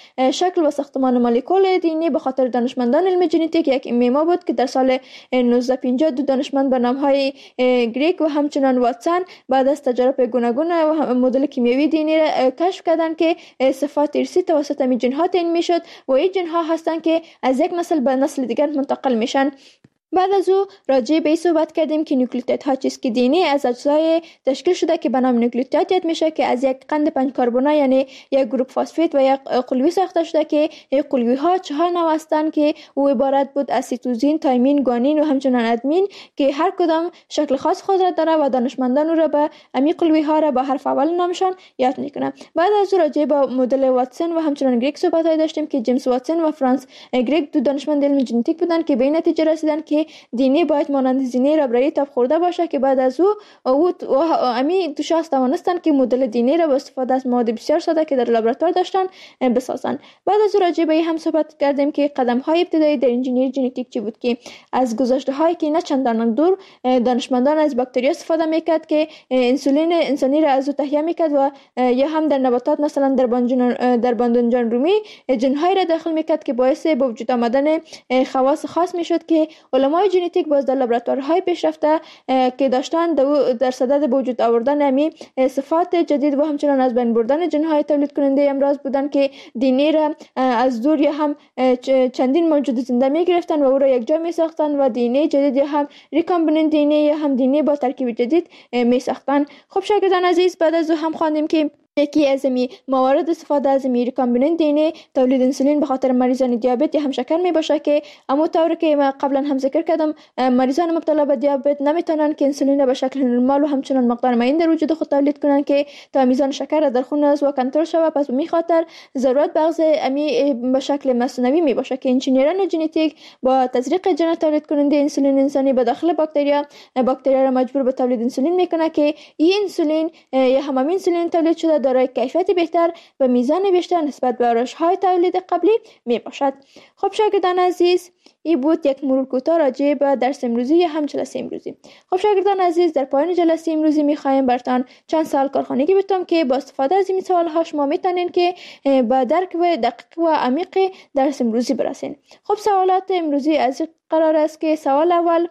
شکل و ساختمان مولکول دی ان ای به خاطر دانشمندان علم ژنتیک یک ایما بود که در سال نوزده پنجاه دو دانشمند به نام‌های گریک و همچنان واتسون بعد از تجارب گوناگون و مدل کیمیایی دی ان ای را کشف کردند که صفات ارثی توسط می جن‌ها تعیین میشد و این جن‌ها هستند که از یک نسل به نسل دیگر منتقل میشن. بعد از او راجع به این صحبت کردیم که نوکلئوتیدها چیست که دی ان ای از اجزای تشکیل شده که به نام نوکلئوتید یاد میشه که از یک قند پنج کربنی یعنی یک گروپ فسفید و یک قلوی ساخته شده که این قلوی ها چهار نوع هستند که او عبارت بود از سیتوزین، تایمین، گوانین و همچنان ادمین که هر کدام شکل خاص خود را داره و دانشمندان او را به امی قلوی ها را با حرف اول نامشان یاد میکنه. بعد از او راجع به مدل واتسون و همچنان گریک صحبت های داشتیم که جیمز واتسون و فرانس گریک دو دانشمند علم ژنتیک بودند که به این نتیجه رسیدند که دی ان ای باید مانند زینه ربرایی تاب خورده باشه که بعد از او او امی دو شخص توانستند که مدل دی ان ای را با استفاده از مواد بسیار ساده که در لابراتوار داشتن بسازن. بعد از او راجع به هم صحبت کردیم که قدم های ابتدایی در انجینیری ژنتیک چی بود که از گذشته هایی که نه چندان دور دانشمندان از باکتری استفاده میکرد که انسولین انسانی را از او تهیه میکرد و یا هم در نباتات مثلا در بانجان در باندنجان رومی جن‌های را داخل میکرد که باعث به وجود آمدن خواص خاص میشد که علمای ژنتیک باز در لابراتوارهای پیشرفته که داشتن در صدد به وجود آوردن امی صفات جدید و همچنان از بین بردن جن‌های تولید کننده امراض بودن که دی ان ای را از دور یا هم چندین موجود زنده می گرفتن و او را یک جا می ساختن و دی ان ای جدید یا هم ریکامبیننت دی ان ای یا هم دی ان ای با ترکیب جدید می ساختن. خب شاگردان عزیز، بعد از او هم خواندیم که یکی از می موارد استفاده از می ریکامبیننت دی ان ای تولید انسولین به خاطر مریضان دیابت یا هم شکر می باشه که اما طوری که ما قبلا هم ذکر کردم مریضان مبتلا به دیابت نمیتونن که انسولین را به شکل نرمال و همچنان مقدار معین در وجود خود تولید کنن که تا میزان شکر را در خون از و کنترل شود. پس به می خاطر ضرورت بغض امی به شکل مصنوعی می باشه که انجینیران ژنتیک با تزریق ژن تولید کننده انسولین انسانی به داخل باکتریا باکتریا را مجبور به تولید انسولین میکنه که این انسولین یا هم انسولین تولید شده دارای کیفیت بهتر و میزان بیشتر نسبت به روش‌های تولید قبلی می باشد. خب شاگردان عزیز، این بود یک مرور کوتاه راجع به درس امروزی یا هم جلسه امروزی. خب شاگردان عزیز، در پایان جلسه امروزی می‌خوایم براتون چند سوال کارخانگی بدم که با استفاده از این سوال‌ها شما میتونین که به درک و دقیق و عمیق درس امروزی برسین. خب سوالات امروزی از قرار است که سوال اول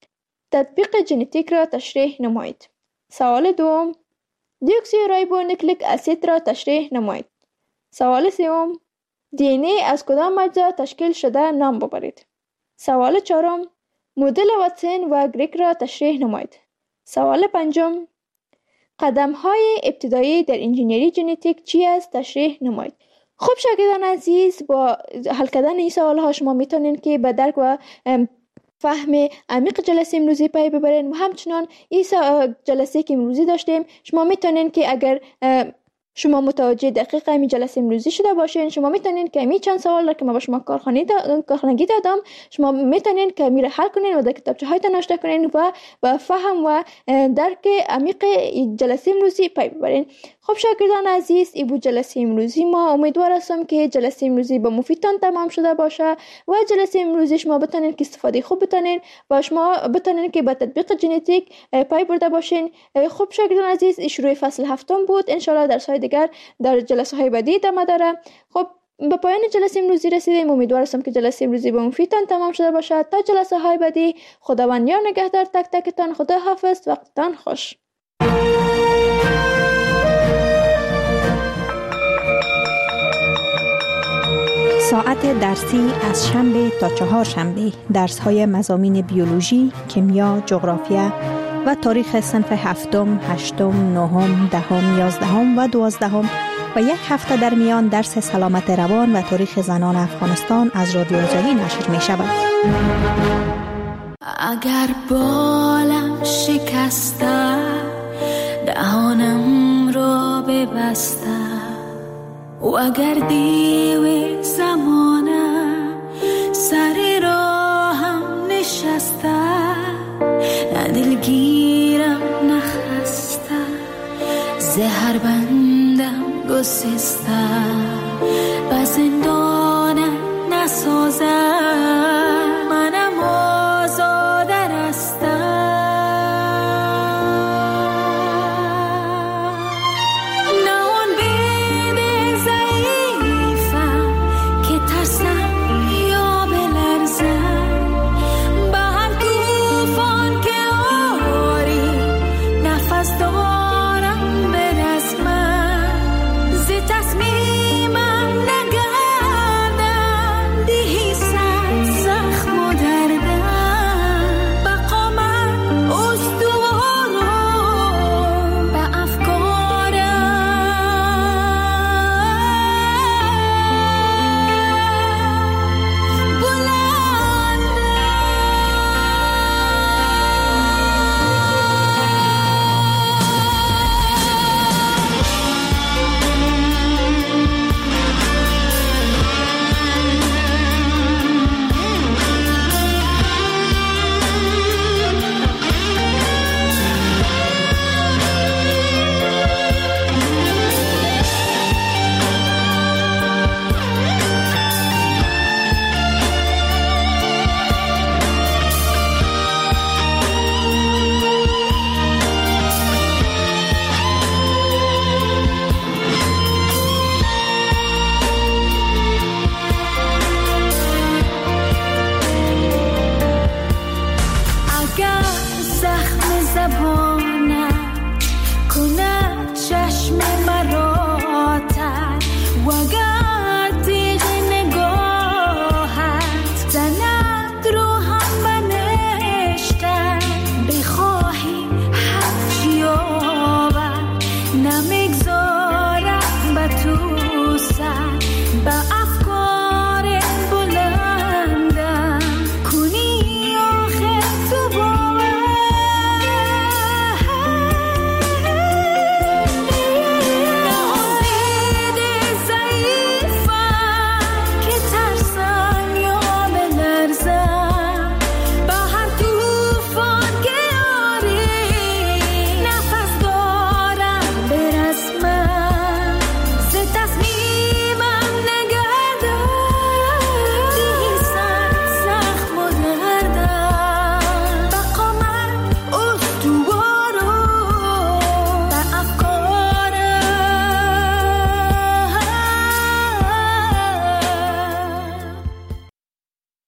تطبیق ژنتیک را تشریح نمایید. سوال دوم دیوکسیریبونوکلیک اسید را تشریح نمایید. سوال سوم دی ان ای از کدام اجزا تشکیل شده نام ببرید. سوال چهارم مدل واتسون و گریک را تشریح نمایید. سوال پنجم قدم های ابتدایی در انجینیری ژنتیک چی است تشریح نمایید. خب شاگردان عزیز، با حل کردن این سوال ها شما میتونین که به درک و فهم عمیق جلسه امروزی پی ببرین و همچنان این جلسه که امروزی داشتیم شما میتونین که اگر شما متوجه دقیق این جلسه امروزی شده باشین شما میتونین که می چند سوال را که ما با شما کارخانگی دا... کارخانگی دادم شما میتونین که می را حل کنین و در کتابچه هایتان نوشته کنین و با فهم و درک عمیق جلسه امروزی پی ببرین. خب شاگردان عزیز، این بود جلسه امروزی ما. امیدوار هستم که جلسه امروزی با مفیدتان تمام شده باشه و جلسه امروزی شما بتونین که استفاده خوب بتونین و شما بتونین که با تطبیق ژنتیک پی برده باشین. خب شاگردان عزیز، این شروع فصل هفتم بود. ان شاء الله درس های دیگر در جلسه های بعدی ادامه داره. خب به پایان جلسه امروزی رسیدیم. امیدوار هستم که جلسه امروزی با مفیدتان تمام شده باشه. تا جلسه های بعدی خداوند یار نگهدار تک تکتان. خدا حافظ. وقتتان خوش. ساعت درسی از شنبه تا چهار شنبه درس های مضامین بیولوژی، کیمیا، جغرافیا و تاریخ صنف هفتم، هشتم، نهم، دهم، یازدهم و دوازدهم و یک هفته در میان درس سلامت روان و تاریخ زنان افغانستان از رادیو آزادی نشر می شود. اگر بالم شکسته دهانم را ببسته و اگر دیو زمانه سر راهم نشسته نه دلگیرم نخسته زهر بندم گسسته و زندانم نسازه